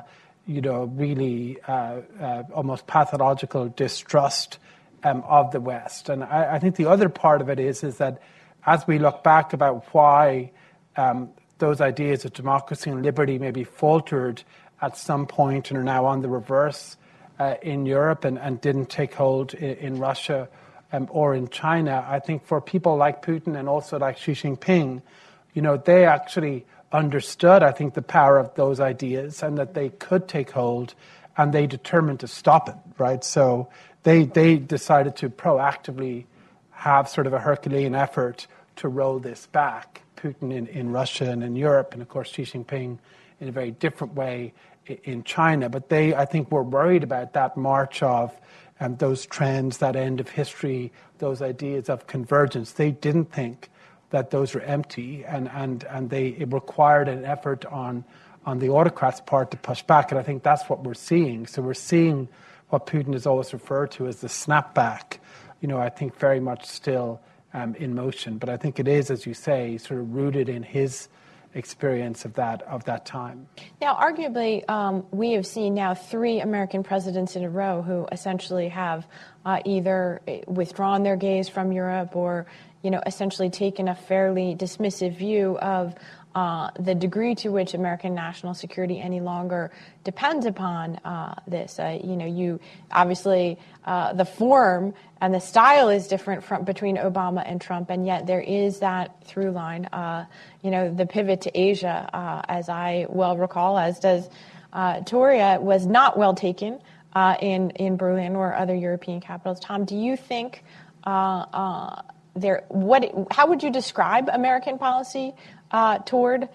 really almost pathological distrust of the West. And I think the other part of it is that as we look back about why those ideas of democracy and liberty maybe faltered at some point and are now on the reverse in Europe and didn't take hold in Russia or in China, I think for people like Putin and also like Xi Jinping, they actually understood, I think, the power of those ideas and that they could take hold, and they determined to stop it, right? So they decided to proactively have sort of a Herculean effort to roll this back, Putin in Russia and in Europe, and of course Xi Jinping in a very different way in China. But they, I think, were worried about that march of those trends, that end of history, those ideas of convergence. They didn't think that those were empty, and it required an effort on the autocrats' part to push back. And I think that's what we're seeing. So we're seeing what Putin has always referred to as the snapback, I think very much still in motion. But I think it is, as you say, sort of rooted in his experience of that time. Now, arguably, we have seen now 3 American presidents in a row who essentially have either withdrawn their gaze from Europe or, essentially taken a fairly dismissive view of the degree to which American national security any longer depends upon this. You obviously the form and the style is different between Obama and Trump, and yet there is that through line. The pivot to Asia, as I well recall, as does Toria, was not well taken in Berlin or other European capitals. Tom, do you think how would you describe American policy toward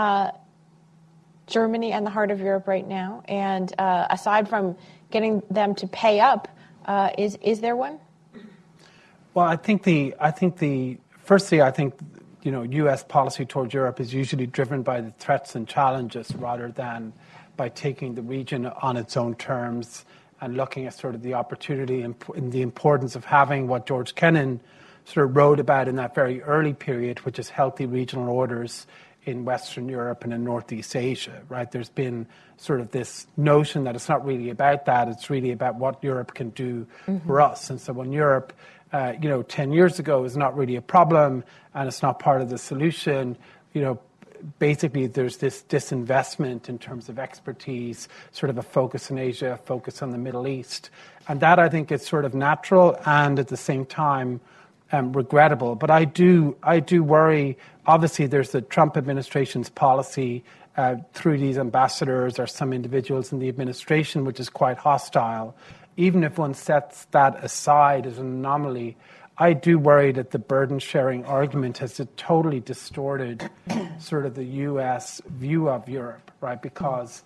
Germany and the heart of Europe right now? And aside from getting them to pay up, is there one? Well, I think firstly, U.S. policy towards Europe is usually driven by the threats and challenges rather than by taking the region on its own terms and looking at sort of the opportunity and the importance of having what George Kennan sort of wrote about in that very early period, which is healthy regional orders in Western Europe and in Northeast Asia, right? There's been sort of this notion that it's not really about that, it's really about what Europe can do for us. And so when Europe, 10 years ago is not really a problem and it's not part of the solution, basically there's this disinvestment in terms of expertise, sort of a focus in Asia, a focus on the Middle East. And that, I think, is sort of natural and at the same time regrettable. But I do worry. Obviously, there's the Trump administration's policy through these ambassadors or some individuals in the administration, which is quite hostile. Even if one sets that aside as an anomaly, I do worry that the burden-sharing argument has totally distorted sort of the U.S. view of Europe, right? Because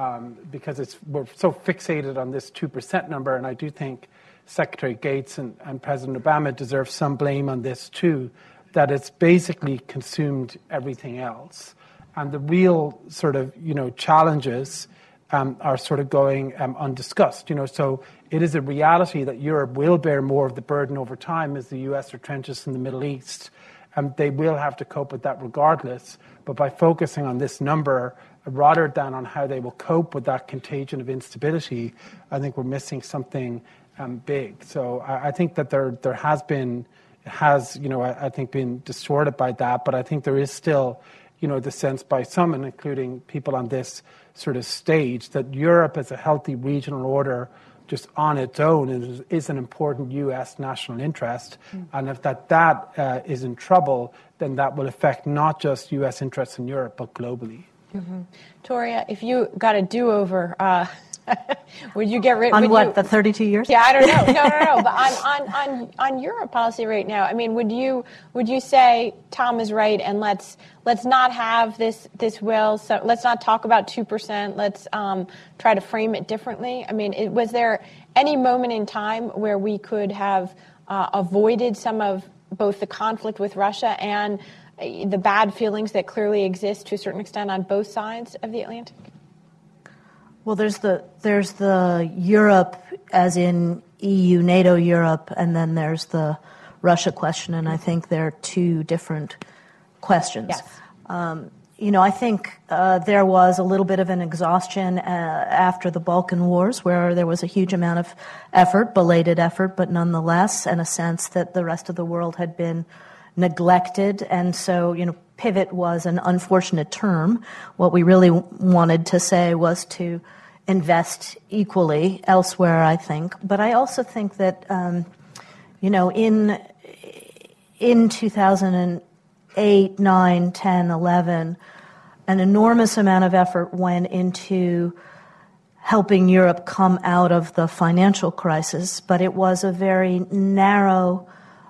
we're so fixated on this 2% number, and I do think Secretary Gates and President Obama deserve some blame on this too. that it's basically consumed everything else. And the real sort of, challenges are sort of going undiscussed. So it is a reality that Europe will bear more of the burden over time as the US retrenches in the Middle East. They will have to cope with that regardless. But by focusing on this number rather than on how they will cope with that contagion of instability, I think we're missing something big. So I think that there has been, I think been distorted by that. But I think there is still, the sense by some, and including people on this sort of stage, that Europe as a healthy regional order just on its own is an important U.S. national interest. And if that is in trouble, then that will affect not just U.S. interests in Europe, but globally. Mm-hmm. Toria, if you got a do-over, would you get rid on what, the 32 years? Yeah, I don't know. No. But on Europe policy right now, I mean, would you say Tom is right, and let's not have this will. So let's not talk about 2%. Let's try to frame it differently. I mean, was there any moment in time where we could have avoided some of both the conflict with Russia and the bad feelings that clearly exist to a certain extent on both sides of the Atlantic? Well, there's the Europe, as in EU, NATO Europe, and then there's the Russia question, and I think they're two different questions. Yes. I think there was a little bit of an exhaustion after the Balkan Wars, where there was a huge amount of effort, belated effort, but nonetheless, and a sense that the rest of the world had been neglected, and so, pivot was an unfortunate term. What we really wanted to say was to invest equally elsewhere, I think. But I also think that, in 2008, 9, 10, 11, an enormous amount of effort went into helping Europe come out of the financial crisis, but it was a very narrow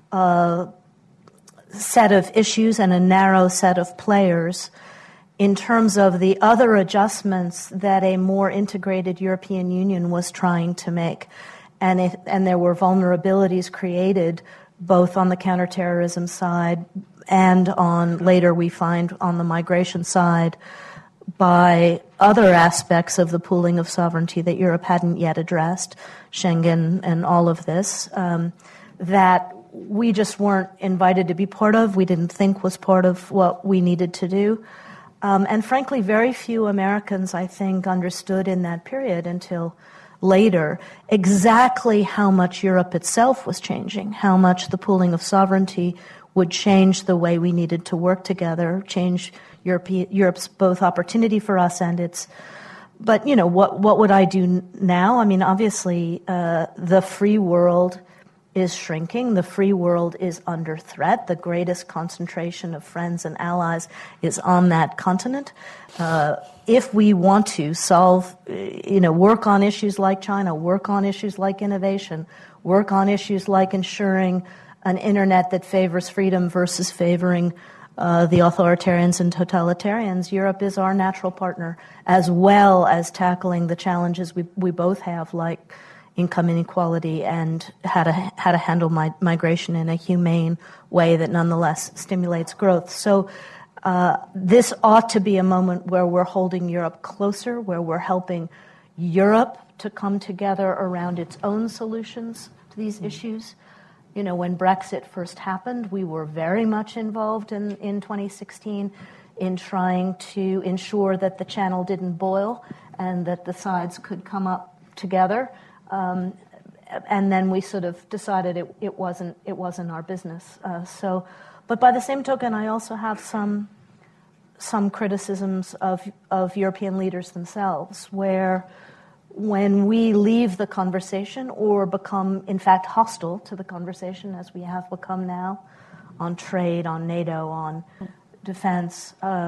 set of issues and a narrow set of players in terms of the other adjustments that a more integrated European Union was trying to make. And there were vulnerabilities created both on the counterterrorism side and later we find on the migration side by other aspects of the pooling of sovereignty that Europe hadn't yet addressed, Schengen and all of this, that we just weren't invited to be part of, we didn't think was part of what we needed to do. And frankly, very few Americans, I think, understood in that period until later exactly how much Europe itself was changing, how much the pooling of sovereignty would change the way we needed to work together, change Europe's both opportunity for us and its... But, what would I do now? I mean, obviously, the free world is shrinking. The free world is under threat. The greatest concentration of friends and allies is on that continent. If we want to solve, work on issues like China, work on issues like innovation, work on issues like ensuring an internet that favors freedom versus favoring the authoritarians and totalitarians, Europe is our natural partner, as well as tackling the challenges we both have, like income inequality and how to handle migration in a humane way that nonetheless stimulates growth. So this ought to be a moment where we're holding Europe closer, where we're helping Europe to come together around its own solutions to these issues. When Brexit first happened, we were very much involved in 2016 in trying to ensure that the channel didn't boil and that the sides could come up together. And then we sort of decided it wasn't our business. But by the same token, I also have some criticisms of European leaders themselves, where when we leave the conversation or become, in fact, hostile to the conversation, as we have become now, on trade, on NATO, on defense,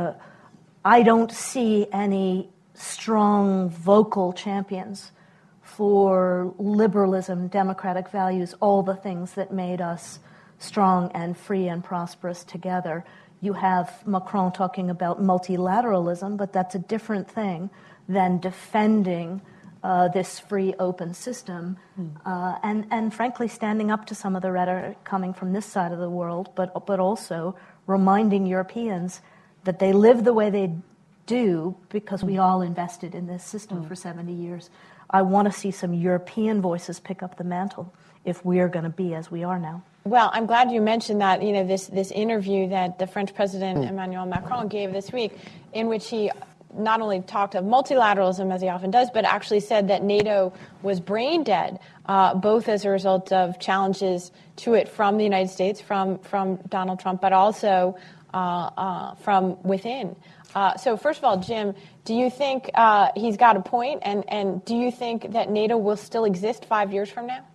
I don't see any strong vocal champions for liberalism, democratic values, all the things that made us strong and free and prosperous together. You have Macron talking about multilateralism, but that's a different thing than defending this free, open system, and frankly, standing up to some of the rhetoric coming from this side of the world, but also reminding Europeans that they live the way they do because we all invested in this system for 70 years. I want to see some European voices pick up the mantle if we are going to be as we are now. Well, I'm glad you mentioned that, this interview that the French President Emmanuel Macron gave this week, in which he not only talked of multilateralism, as he often does, but actually said that NATO was brain dead, both as a result of challenges to it from the United States, from Donald Trump, but also from within. So first of all, Jim, do you think he's got a point, and do you think that NATO will still exist 5 years from now?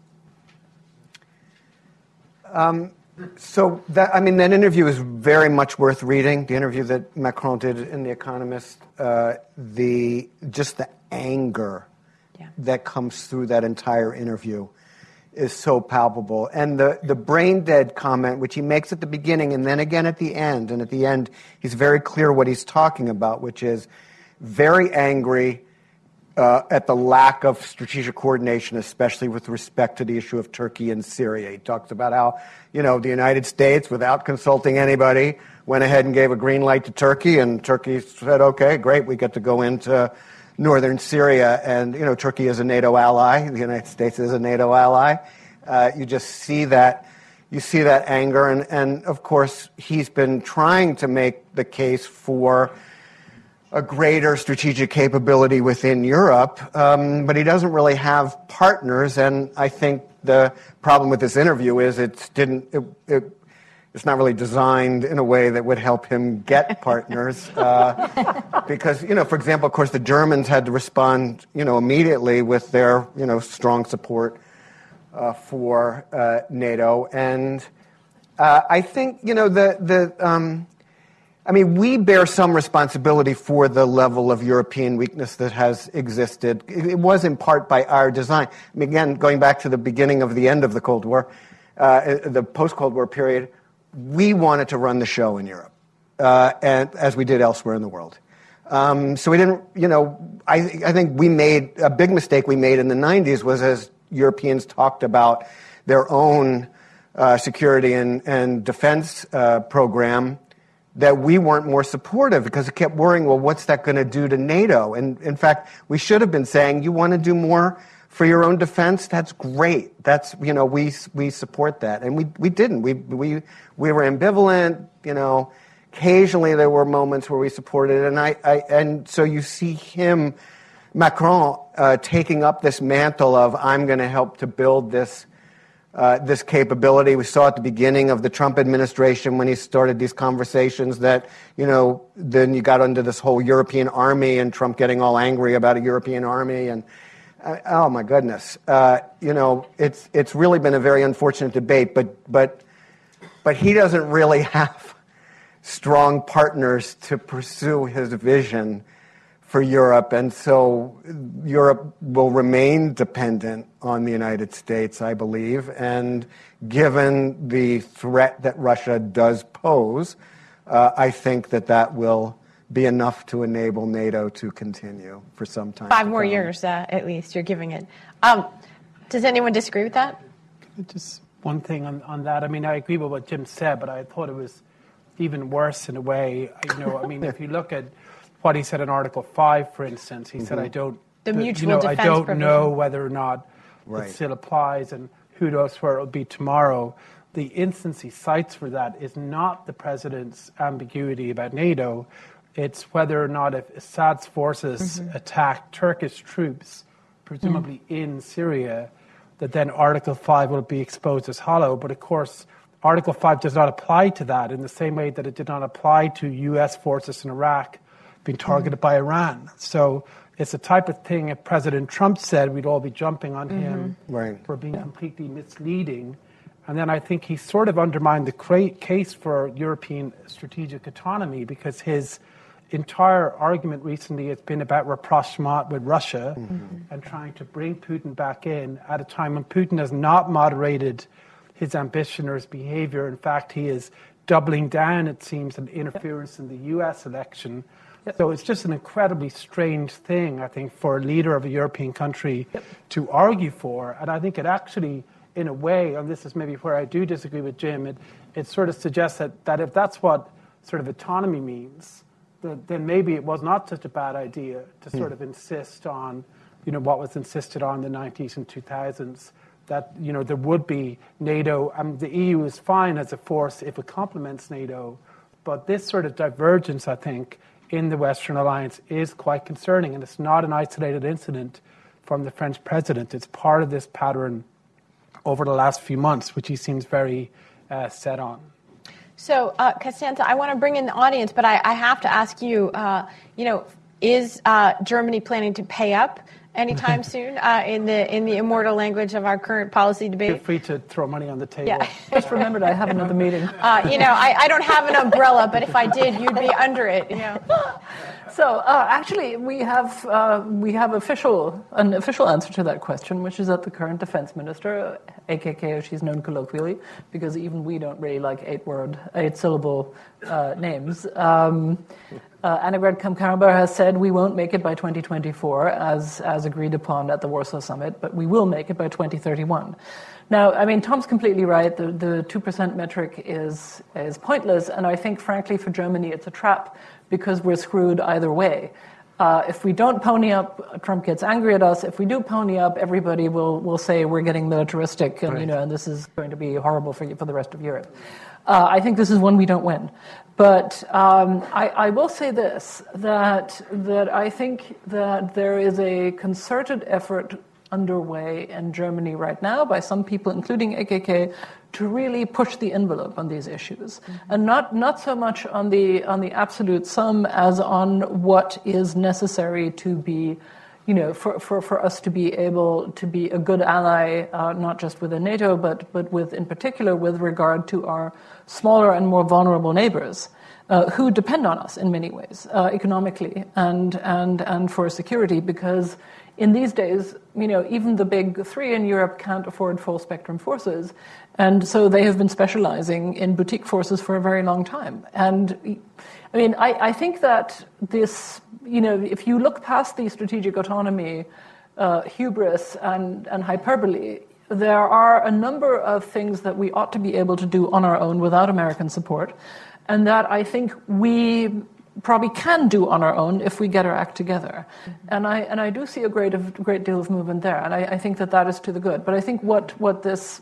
So that interview is very much worth reading. The interview that Macron did in The Economist, the anger that comes through that entire interview is so palpable. And the brain dead comment, which he makes at the beginning and then again at the end, and at the end he's very clear what he's talking about, which is very angry at the lack of strategic coordination, especially with respect to the issue of Turkey and Syria. He talks about how, the United States, without consulting anybody, went ahead and gave a green light to Turkey, and Turkey said, okay, great, we get to go into northern Syria. And, Turkey is a NATO ally. The United States is a NATO ally. You just see that. You see that anger. And of course, he's been trying to make the case for a greater strategic capability within Europe, but he doesn't really have partners. And I think the problem with this interview is it's not really designed in a way that would help him get partners. Because, for example, of course, the Germans had to respond, immediately with their, strong support for NATO. And I think, we bear some responsibility for the level of European weakness that has existed. It was in part by our design. Again, going back to the beginning of the end of the Cold War, the post-Cold War period, we wanted to run the show in Europe, and as we did elsewhere in the world. So we didn't, I think we made a big mistake we made in the 90s was as Europeans talked about their own security and defense program, that we weren't more supportive because it kept worrying, well, what's that going to do to NATO? And in fact, we should have been saying, you want to do more for your own defense? That's great. That's, we support that. And we didn't. We were ambivalent, occasionally there were moments where we supported it. And so you see him, Macron, taking up this mantle of, I'm going to help to build this capability. We saw at the beginning of the Trump administration when he started these conversations that, then you got into this whole European army and Trump getting all angry about a European army. And, oh my goodness, it's really been a very unfortunate debate, but he doesn't really have strong partners to pursue his vision for Europe, and so Europe will remain dependent on the United States, I believe, and given the threat that Russia does pose, I think that will be enough to enable NATO to continue for some time. 5 more years, at least, you're giving it. Does anyone disagree with that? Just one thing on that. I agree with what Jim said, but I thought it was even worse in a way. If you look at what he said in Article 5, for instance, he said, I don't know whether or not it still applies and who knows where it will be tomorrow. The instance he cites for that is not the president's ambiguity about NATO. It's whether or not if Assad's forces attack Turkish troops, presumably in Syria, that then Article 5 will be exposed as hollow. But of course, Article 5 does not apply to that in the same way that it did not apply to U.S. forces in Iraq being targeted by Iran. So it's the type of thing if President Trump said, we'd all be jumping on him for being completely misleading. And then I think he sort of undermined the case for European strategic autonomy because his entire argument recently has been about rapprochement with Russia and trying to bring Putin back in at a time when Putin has not moderated his ambition or his behavior. In fact, he is doubling down, it seems, on interference in the U.S. election So it's just an incredibly strange thing, I think, for a leader of a European country to argue for. And I think it actually, in a way, and this is maybe where I do disagree with Jim, it sort of suggests that if that's what sort of autonomy means, then maybe it was not such a bad idea to sort of insist on, what was insisted on in the 90s and 2000s, that, there would be NATO. The EU is fine as a force if it complements NATO, but this sort of divergence, I think, in the Western alliance is quite concerning, and it's not an isolated incident from the French president. It's part of this pattern over the last few months, which he seems very set on. So, Constanze, I want to bring in the audience, but I have to ask you, is Germany planning to pay up anytime soon in the immortal language of our current policy debate? Feel free to throw money on the table. Yeah. Just remembered I have another meeting. I don't have an umbrella, but if I did, you'd be under it. So actually, we have an official answer to that question, which is that the current defense minister, AKK as she's known colloquially, because even we don't really like 8-syllable names. Annegret Kramp-Karrenbauer has said we won't make it by 2024, as agreed upon at the Warsaw Summit, but we will make it by 2031. Now, I mean, Tom's completely right. The 2% metric is pointless, and I think, frankly, for Germany, it's a trap because we're screwed either way. If we don't pony up, Trump gets angry at us. If we do pony up, everybody will say we're getting militaristic, and and this is going to be horrible for the rest of Europe. I think this is one we don't win. But I will say this, that I think that there is a concerted effort underway in Germany right now by some people, including AKK, to really push the envelope on these issues, and not so much on the absolute sum as on what is necessary to be, for us to be able to be a good ally, not just within NATO, but with, in particular, with regard to our smaller and more vulnerable neighbors, who depend on us in many ways, economically and for security, because in these days, even the big three in Europe can't afford full spectrum forces, and so they have been specializing in boutique forces for a very long time. And I mean, I think that this, if you look past the strategic autonomy, hubris and hyperbole, there are a number of things that we ought to be able to do on our own without American support, and that I think we probably can do on our own if we get our act together. And I do see a great deal of movement there, and I think that is to the good. But I think what this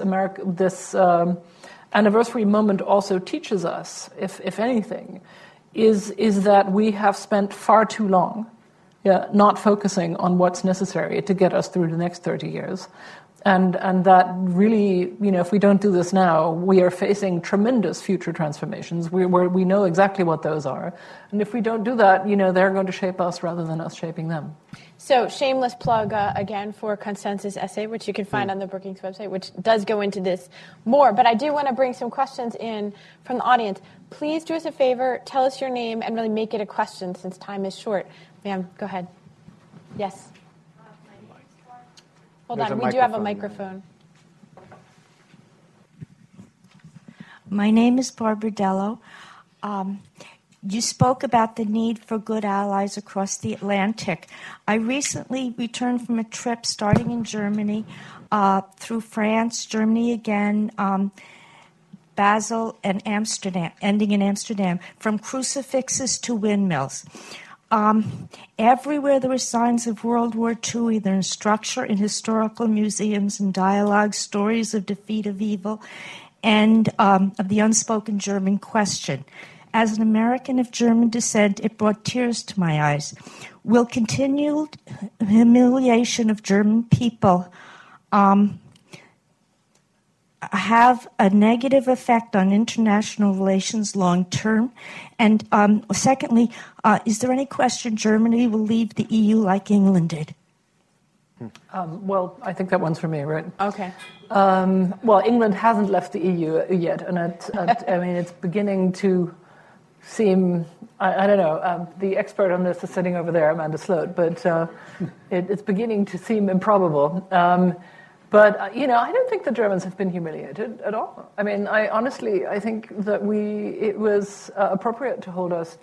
anniversary moment also teaches us, if anything, is that we have spent far too long not focusing on what's necessary to get us through the next 30 years. And that really, if we don't do this now, we are facing tremendous future transformations. We know exactly what those are. And if we don't do that, they're going to shape us rather than us shaping them. So shameless plug, again, for Constanze's essay, which you can find on the Brookings website, which does go into this more. But I do want to bring some questions in from the audience. Please do us a favor, tell us your name, and really make it a question since time is short. Ma'am, go ahead. Yes. Hold on, we do have a microphone. My name is Barbara Dello. You spoke about the need for good allies across the Atlantic. I recently returned from a trip starting in Germany, through France, Germany again, Basel, and Amsterdam, ending in Amsterdam, from crucifixes to windmills. Everywhere there were signs of World War II, either in structure, in historical museums, in dialogue, stories of defeat of evil, and of the unspoken German question. As an American of German descent, it brought tears to my eyes. Will continued humiliation of German people have a negative effect on international relations long term? And secondly, is there any question Germany will leave the EU like England did? Well, I think that one's for me, right? Okay. Well, England hasn't left the EU yet, and it's beginning to seem, I don't know, the expert on this is sitting over there, Amanda Sloat, but it's beginning to seem improbable. But, I don't think the Germans have been humiliated at all. I mean, I think that it was appropriate to hold us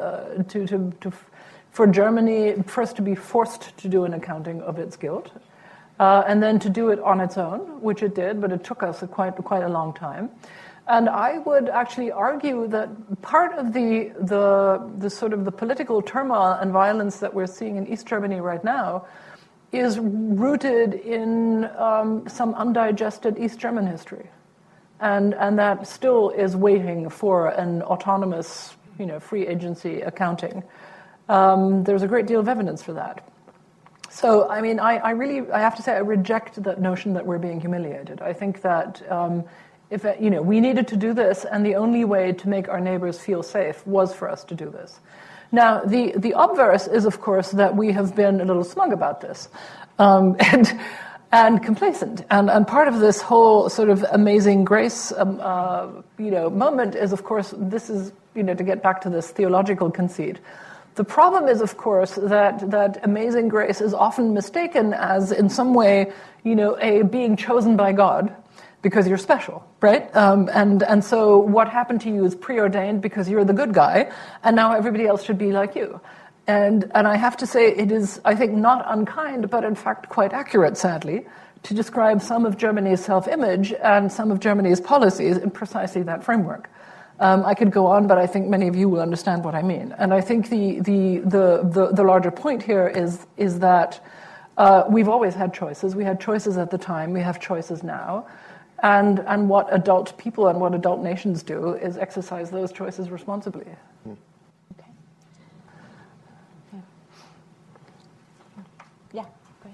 for Germany first to be forced to do an accounting of its guilt, and then to do it on its own, which it did, but it took us quite a long time. And I would actually argue that part of the sort of the political turmoil and violence that we're seeing in East Germany right now is rooted in some undigested East German history. And that still is waiting for an autonomous, free agency accounting. There's a great deal of evidence for that. So, I mean, I have to say I reject that notion that we're being humiliated. I think that we needed to do this, and the only way to make our neighbors feel safe was for us to do this. Now, the obverse is, of course, that we have been a little smug about this, and complacent. And part of this whole sort of amazing grace, moment is, of course, this is, to get back to this theological conceit. The problem is, of course, that amazing grace is often mistaken as, in some way, a being chosen by God because you're special, right? And so what happened to you is preordained because you're the good guy, and now everybody else should be like you. And I have to say it is, I think, not unkind, but in fact quite accurate, sadly, to describe some of Germany's self-image and some of Germany's policies in precisely that framework. I could go on, but I think many of you will understand what I mean. And I think the larger point here is that we've always had choices. We had choices at the time. We have choices now. And what adult people and what adult nations do is exercise those choices responsibly. Okay. Yeah, go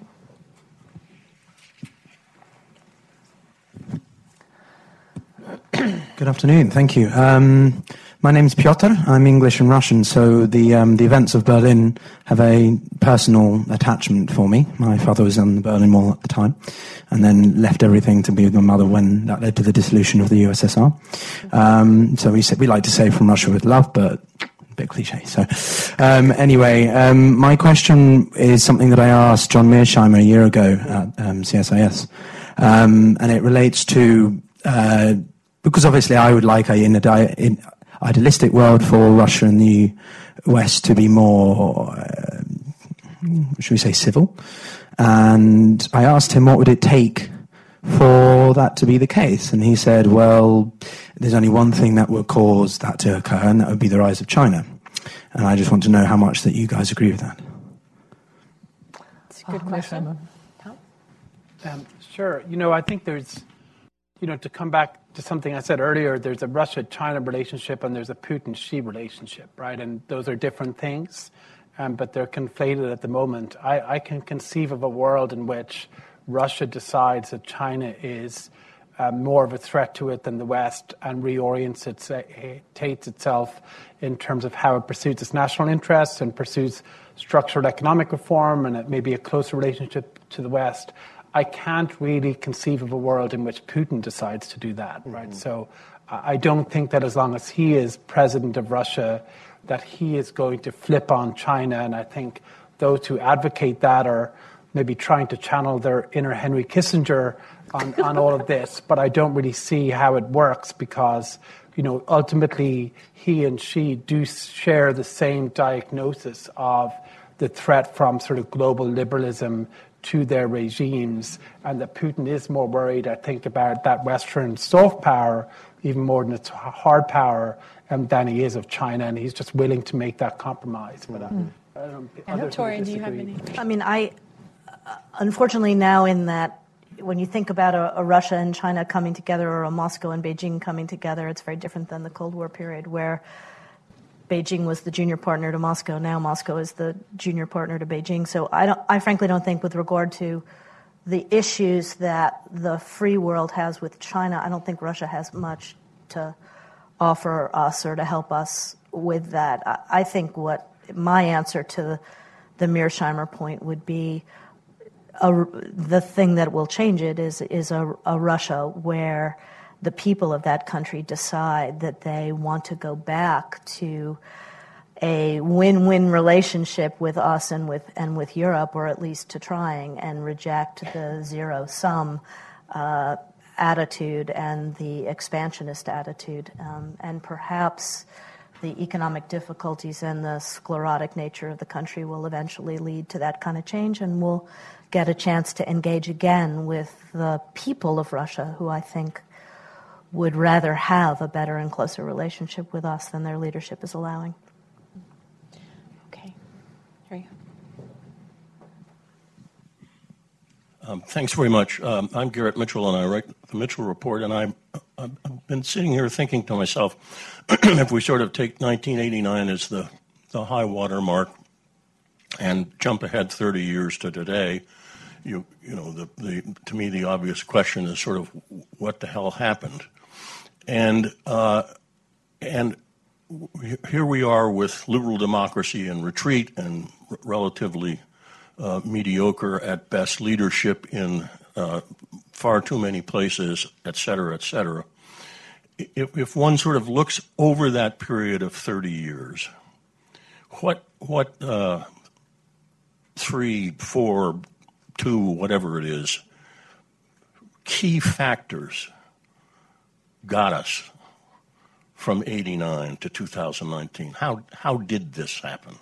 ahead. Good afternoon. Thank you. My name's Piotr. I'm English and Russian, so the events of Berlin have a personal attachment for me. My father was on the Berlin Wall at the time, and then left everything to be with my mother when that led to the dissolution of the USSR. So we like to say from Russia with love, but a bit cliche. So anyway, my question is something that I asked John Mearsheimer a year ago at CSIS, and it relates to because obviously I would like in an idealistic world for Russia and the West to be more, should we say, civil. And I asked him what would it take for that to be the case. And he said, well, there's only one thing that would cause that to occur, and that would be the rise of China. And I just want to know how much that you guys agree with that. That's a good question. Tom? Sure. I think there's, to come back to something I said earlier, there's a Russia-China relationship and there's a Putin-Xi relationship, right? And those are different things, but they're conflated at the moment. I can conceive of a world in which Russia decides that China is more of a threat to it than the West and reorients itself in terms of how it pursues its national interests and pursues structural economic reform and it may be a closer relationship to the West. I can't really conceive of a world in which Putin decides to do that, right? Mm-hmm. So I don't think that as long as he is president of Russia, that he is going to flip on China. And I think those who advocate that are maybe trying to channel their inner Henry Kissinger on all of this. But I don't really see how it works because, ultimately he and she do share the same diagnosis of the threat from sort of global liberalism to their regimes, and that Putin is more worried, I think, about that Western soft power, even more than its hard power, than he is of China, and he's just willing to make that compromise. But I don't know. Victoria, do you have any? I mean, unfortunately now in that, when you think about a Russia and China coming together or a Moscow and Beijing coming together, it's very different than the Cold War period where Beijing was the junior partner to Moscow. Now Moscow is the junior partner to Beijing. So I frankly don't think with regard to the issues that the free world has with China, I don't think Russia has much to offer us or to help us with that. I think what my answer to the Mearsheimer point would be the thing that will change it is a Russia where the people of that country decide that they want to go back to a win-win relationship with us and with Europe, or at least to trying, and reject the zero-sum attitude and the expansionist attitude, and perhaps the economic difficulties and the sclerotic nature of the country will eventually lead to that kind of change, and we'll get a chance to engage again with the people of Russia, who I think would rather have a better and closer relationship with us than their leadership is allowing. Okay. Here you go. Thanks very much. I'm Garrett Mitchell, and I write the Mitchell Report, and I've been sitting here thinking to myself, if we sort of take 1989 as the high water mark and jump ahead 30 years to today, to me the obvious question is sort of what the hell happened, and here we are with liberal democracy in retreat and relatively mediocre at best leadership in far too many places, et cetera, et cetera. If one sort of looks over that period of 30 years, what 3, 4, 2, whatever it is, key factors got us from 89 to 2019? How did this happen?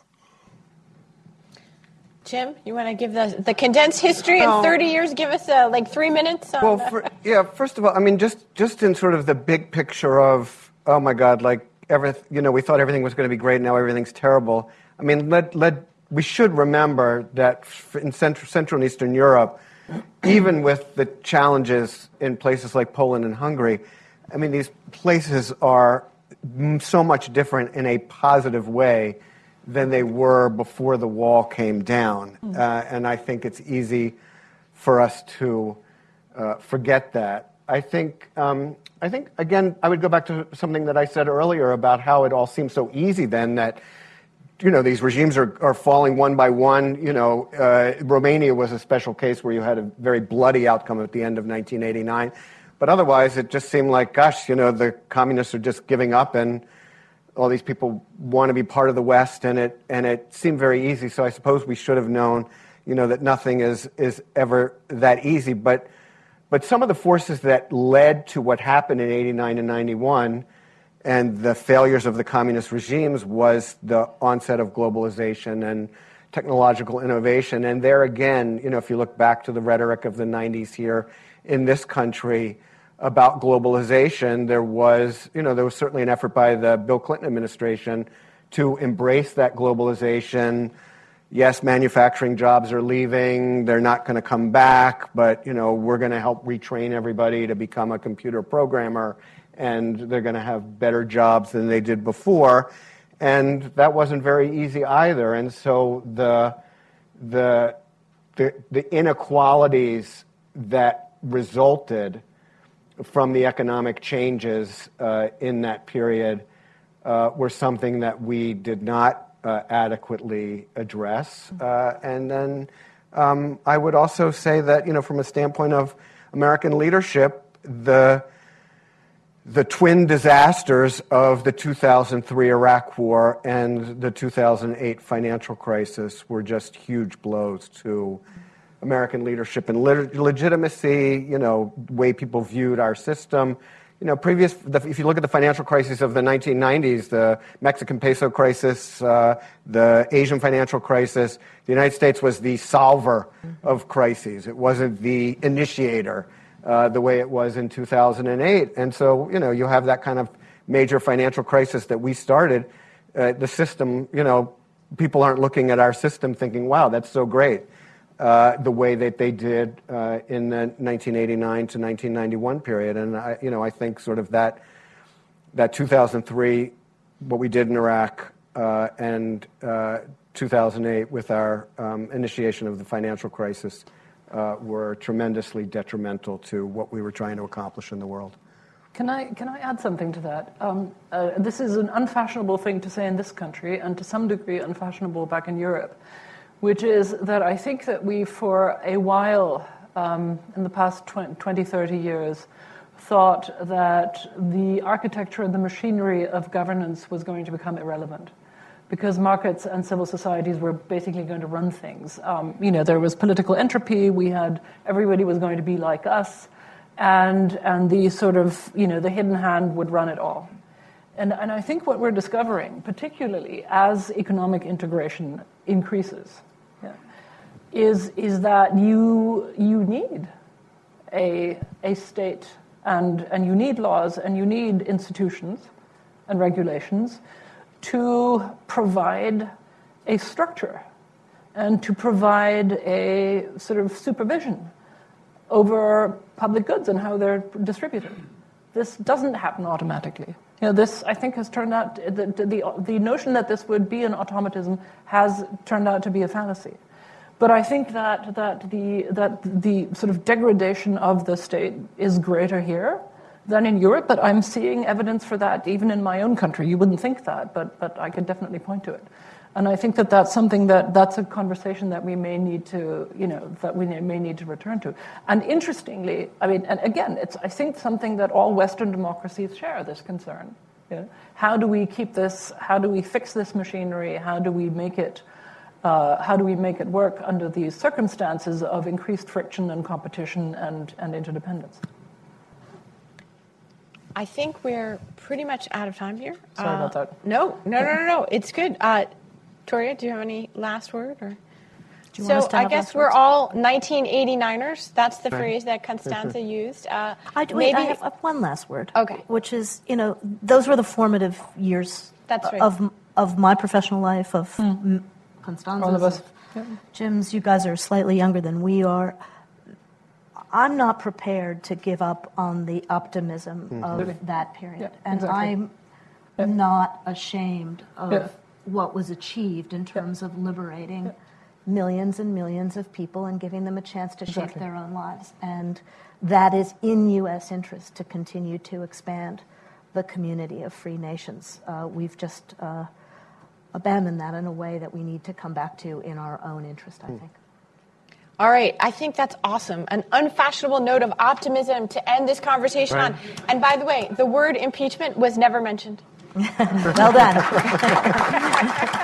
Jim, you want to give the condensed history in 30 years? Give us 3 minutes. First of all, I mean, just in sort of the big picture of, oh my God, like we thought everything was going to be great, now everything's terrible. I mean, we should remember that in Central and Eastern Europe, even with the challenges in places like Poland and Hungary, I mean, these places are so much different in a positive way than they were before the wall came down. And I think it's easy for us to forget that. I think, again, I would go back to something that I said earlier about how it all seems so easy then that, these regimes are falling one by one. Romania was a special case where you had a very bloody outcome at the end of 1989. But otherwise, it just seemed like, gosh, the communists are just giving up, and all these people want to be part of the West, and it seemed very easy. So I suppose we should have known, that nothing is ever that easy. But some of the forces that led to what happened in 89 and 91 and the failures of the communist regimes was the onset of globalization and technological innovation. And there again, if you look back to the rhetoric of the 90s here in this country about globalization, there was certainly an effort by the Bill Clinton administration to embrace that globalization. Yes, manufacturing jobs are leaving. They're not going to come back, but, we're going to help retrain everybody to become a computer programmer, and they're going to have better jobs than they did before. And that wasn't very easy either. And so the inequalities that resulted from the economic changes in that period were something that we did not adequately address. And then I would also say that, from a standpoint of American leadership, the twin disasters of the 2003 Iraq War and the 2008 financial crisis were just huge blows to American leadership and legitimacy, way people viewed our system. If you look at the financial crisis of the 1990s, the Mexican peso crisis, the Asian financial crisis, the United States was the solver of crises. It wasn't the initiator the way it was in 2008. And so, you have that kind of major financial crisis that we started. The system, people aren't looking at our system thinking, wow, that's so great. The way that they did in the 1989 to 1991 period. And I think sort of that 2003, what we did in Iraq, and 2008 with our initiation of the financial crisis were tremendously detrimental to what we were trying to accomplish in the world. Can I add something to that? This is an unfashionable thing to say in this country, and to some degree unfashionable back in Europe, which is that I think that we, for a while in the past 20, 30 years, thought that the architecture and the machinery of governance was going to become irrelevant. because markets and civil societies were basically going to run things. There was political entropy. Everybody was going to be like us, and the sort of, the hidden hand would run it all. And I think what we're discovering, particularly as economic integration increases, is that you need a state, and you need laws, and you need institutions and regulations to provide a structure and to provide a sort of supervision over public goods and how they're distributed. This doesn't happen automatically. This, I think, has turned out, the notion that this would be an automatism has turned out to be a fallacy. But I think that the sort of degradation of the state is greater here than in Europe, but I'm seeing evidence for that even in my own country. You wouldn't think that, but I could definitely point to it. And I think that's something that's a conversation that we may need to, return to. And interestingly, and again, it's, I think, something that all Western democracies share, this concern. How do we keep this, how do we fix this machinery, how do we make it work under these circumstances of increased friction and competition and interdependence? I think we're pretty much out of time here. Sorry about that. No. It's good. Toria, do you have any last word? Or? So I guess we're all 1989ers. That's the phrase that Constanza used. I have one last word. Okay. Which is, those were the formative years of my professional life, of Constanza's, all of us. Jim's. You guys are slightly younger than we are. I'm not prepared to give up on the optimism of that period. Yeah, and exactly. I'm not ashamed of what was achieved in terms of liberating millions and millions of people and giving them a chance to shape their own lives. And that is in U.S. interest to continue to expand the community of free nations. We've just abandoned that in a way that we need to come back to in our own interest, I think. All right, I think that's awesome. An unfashionable note of optimism to end this conversation on. And by the way, the word impeachment was never mentioned. Well done.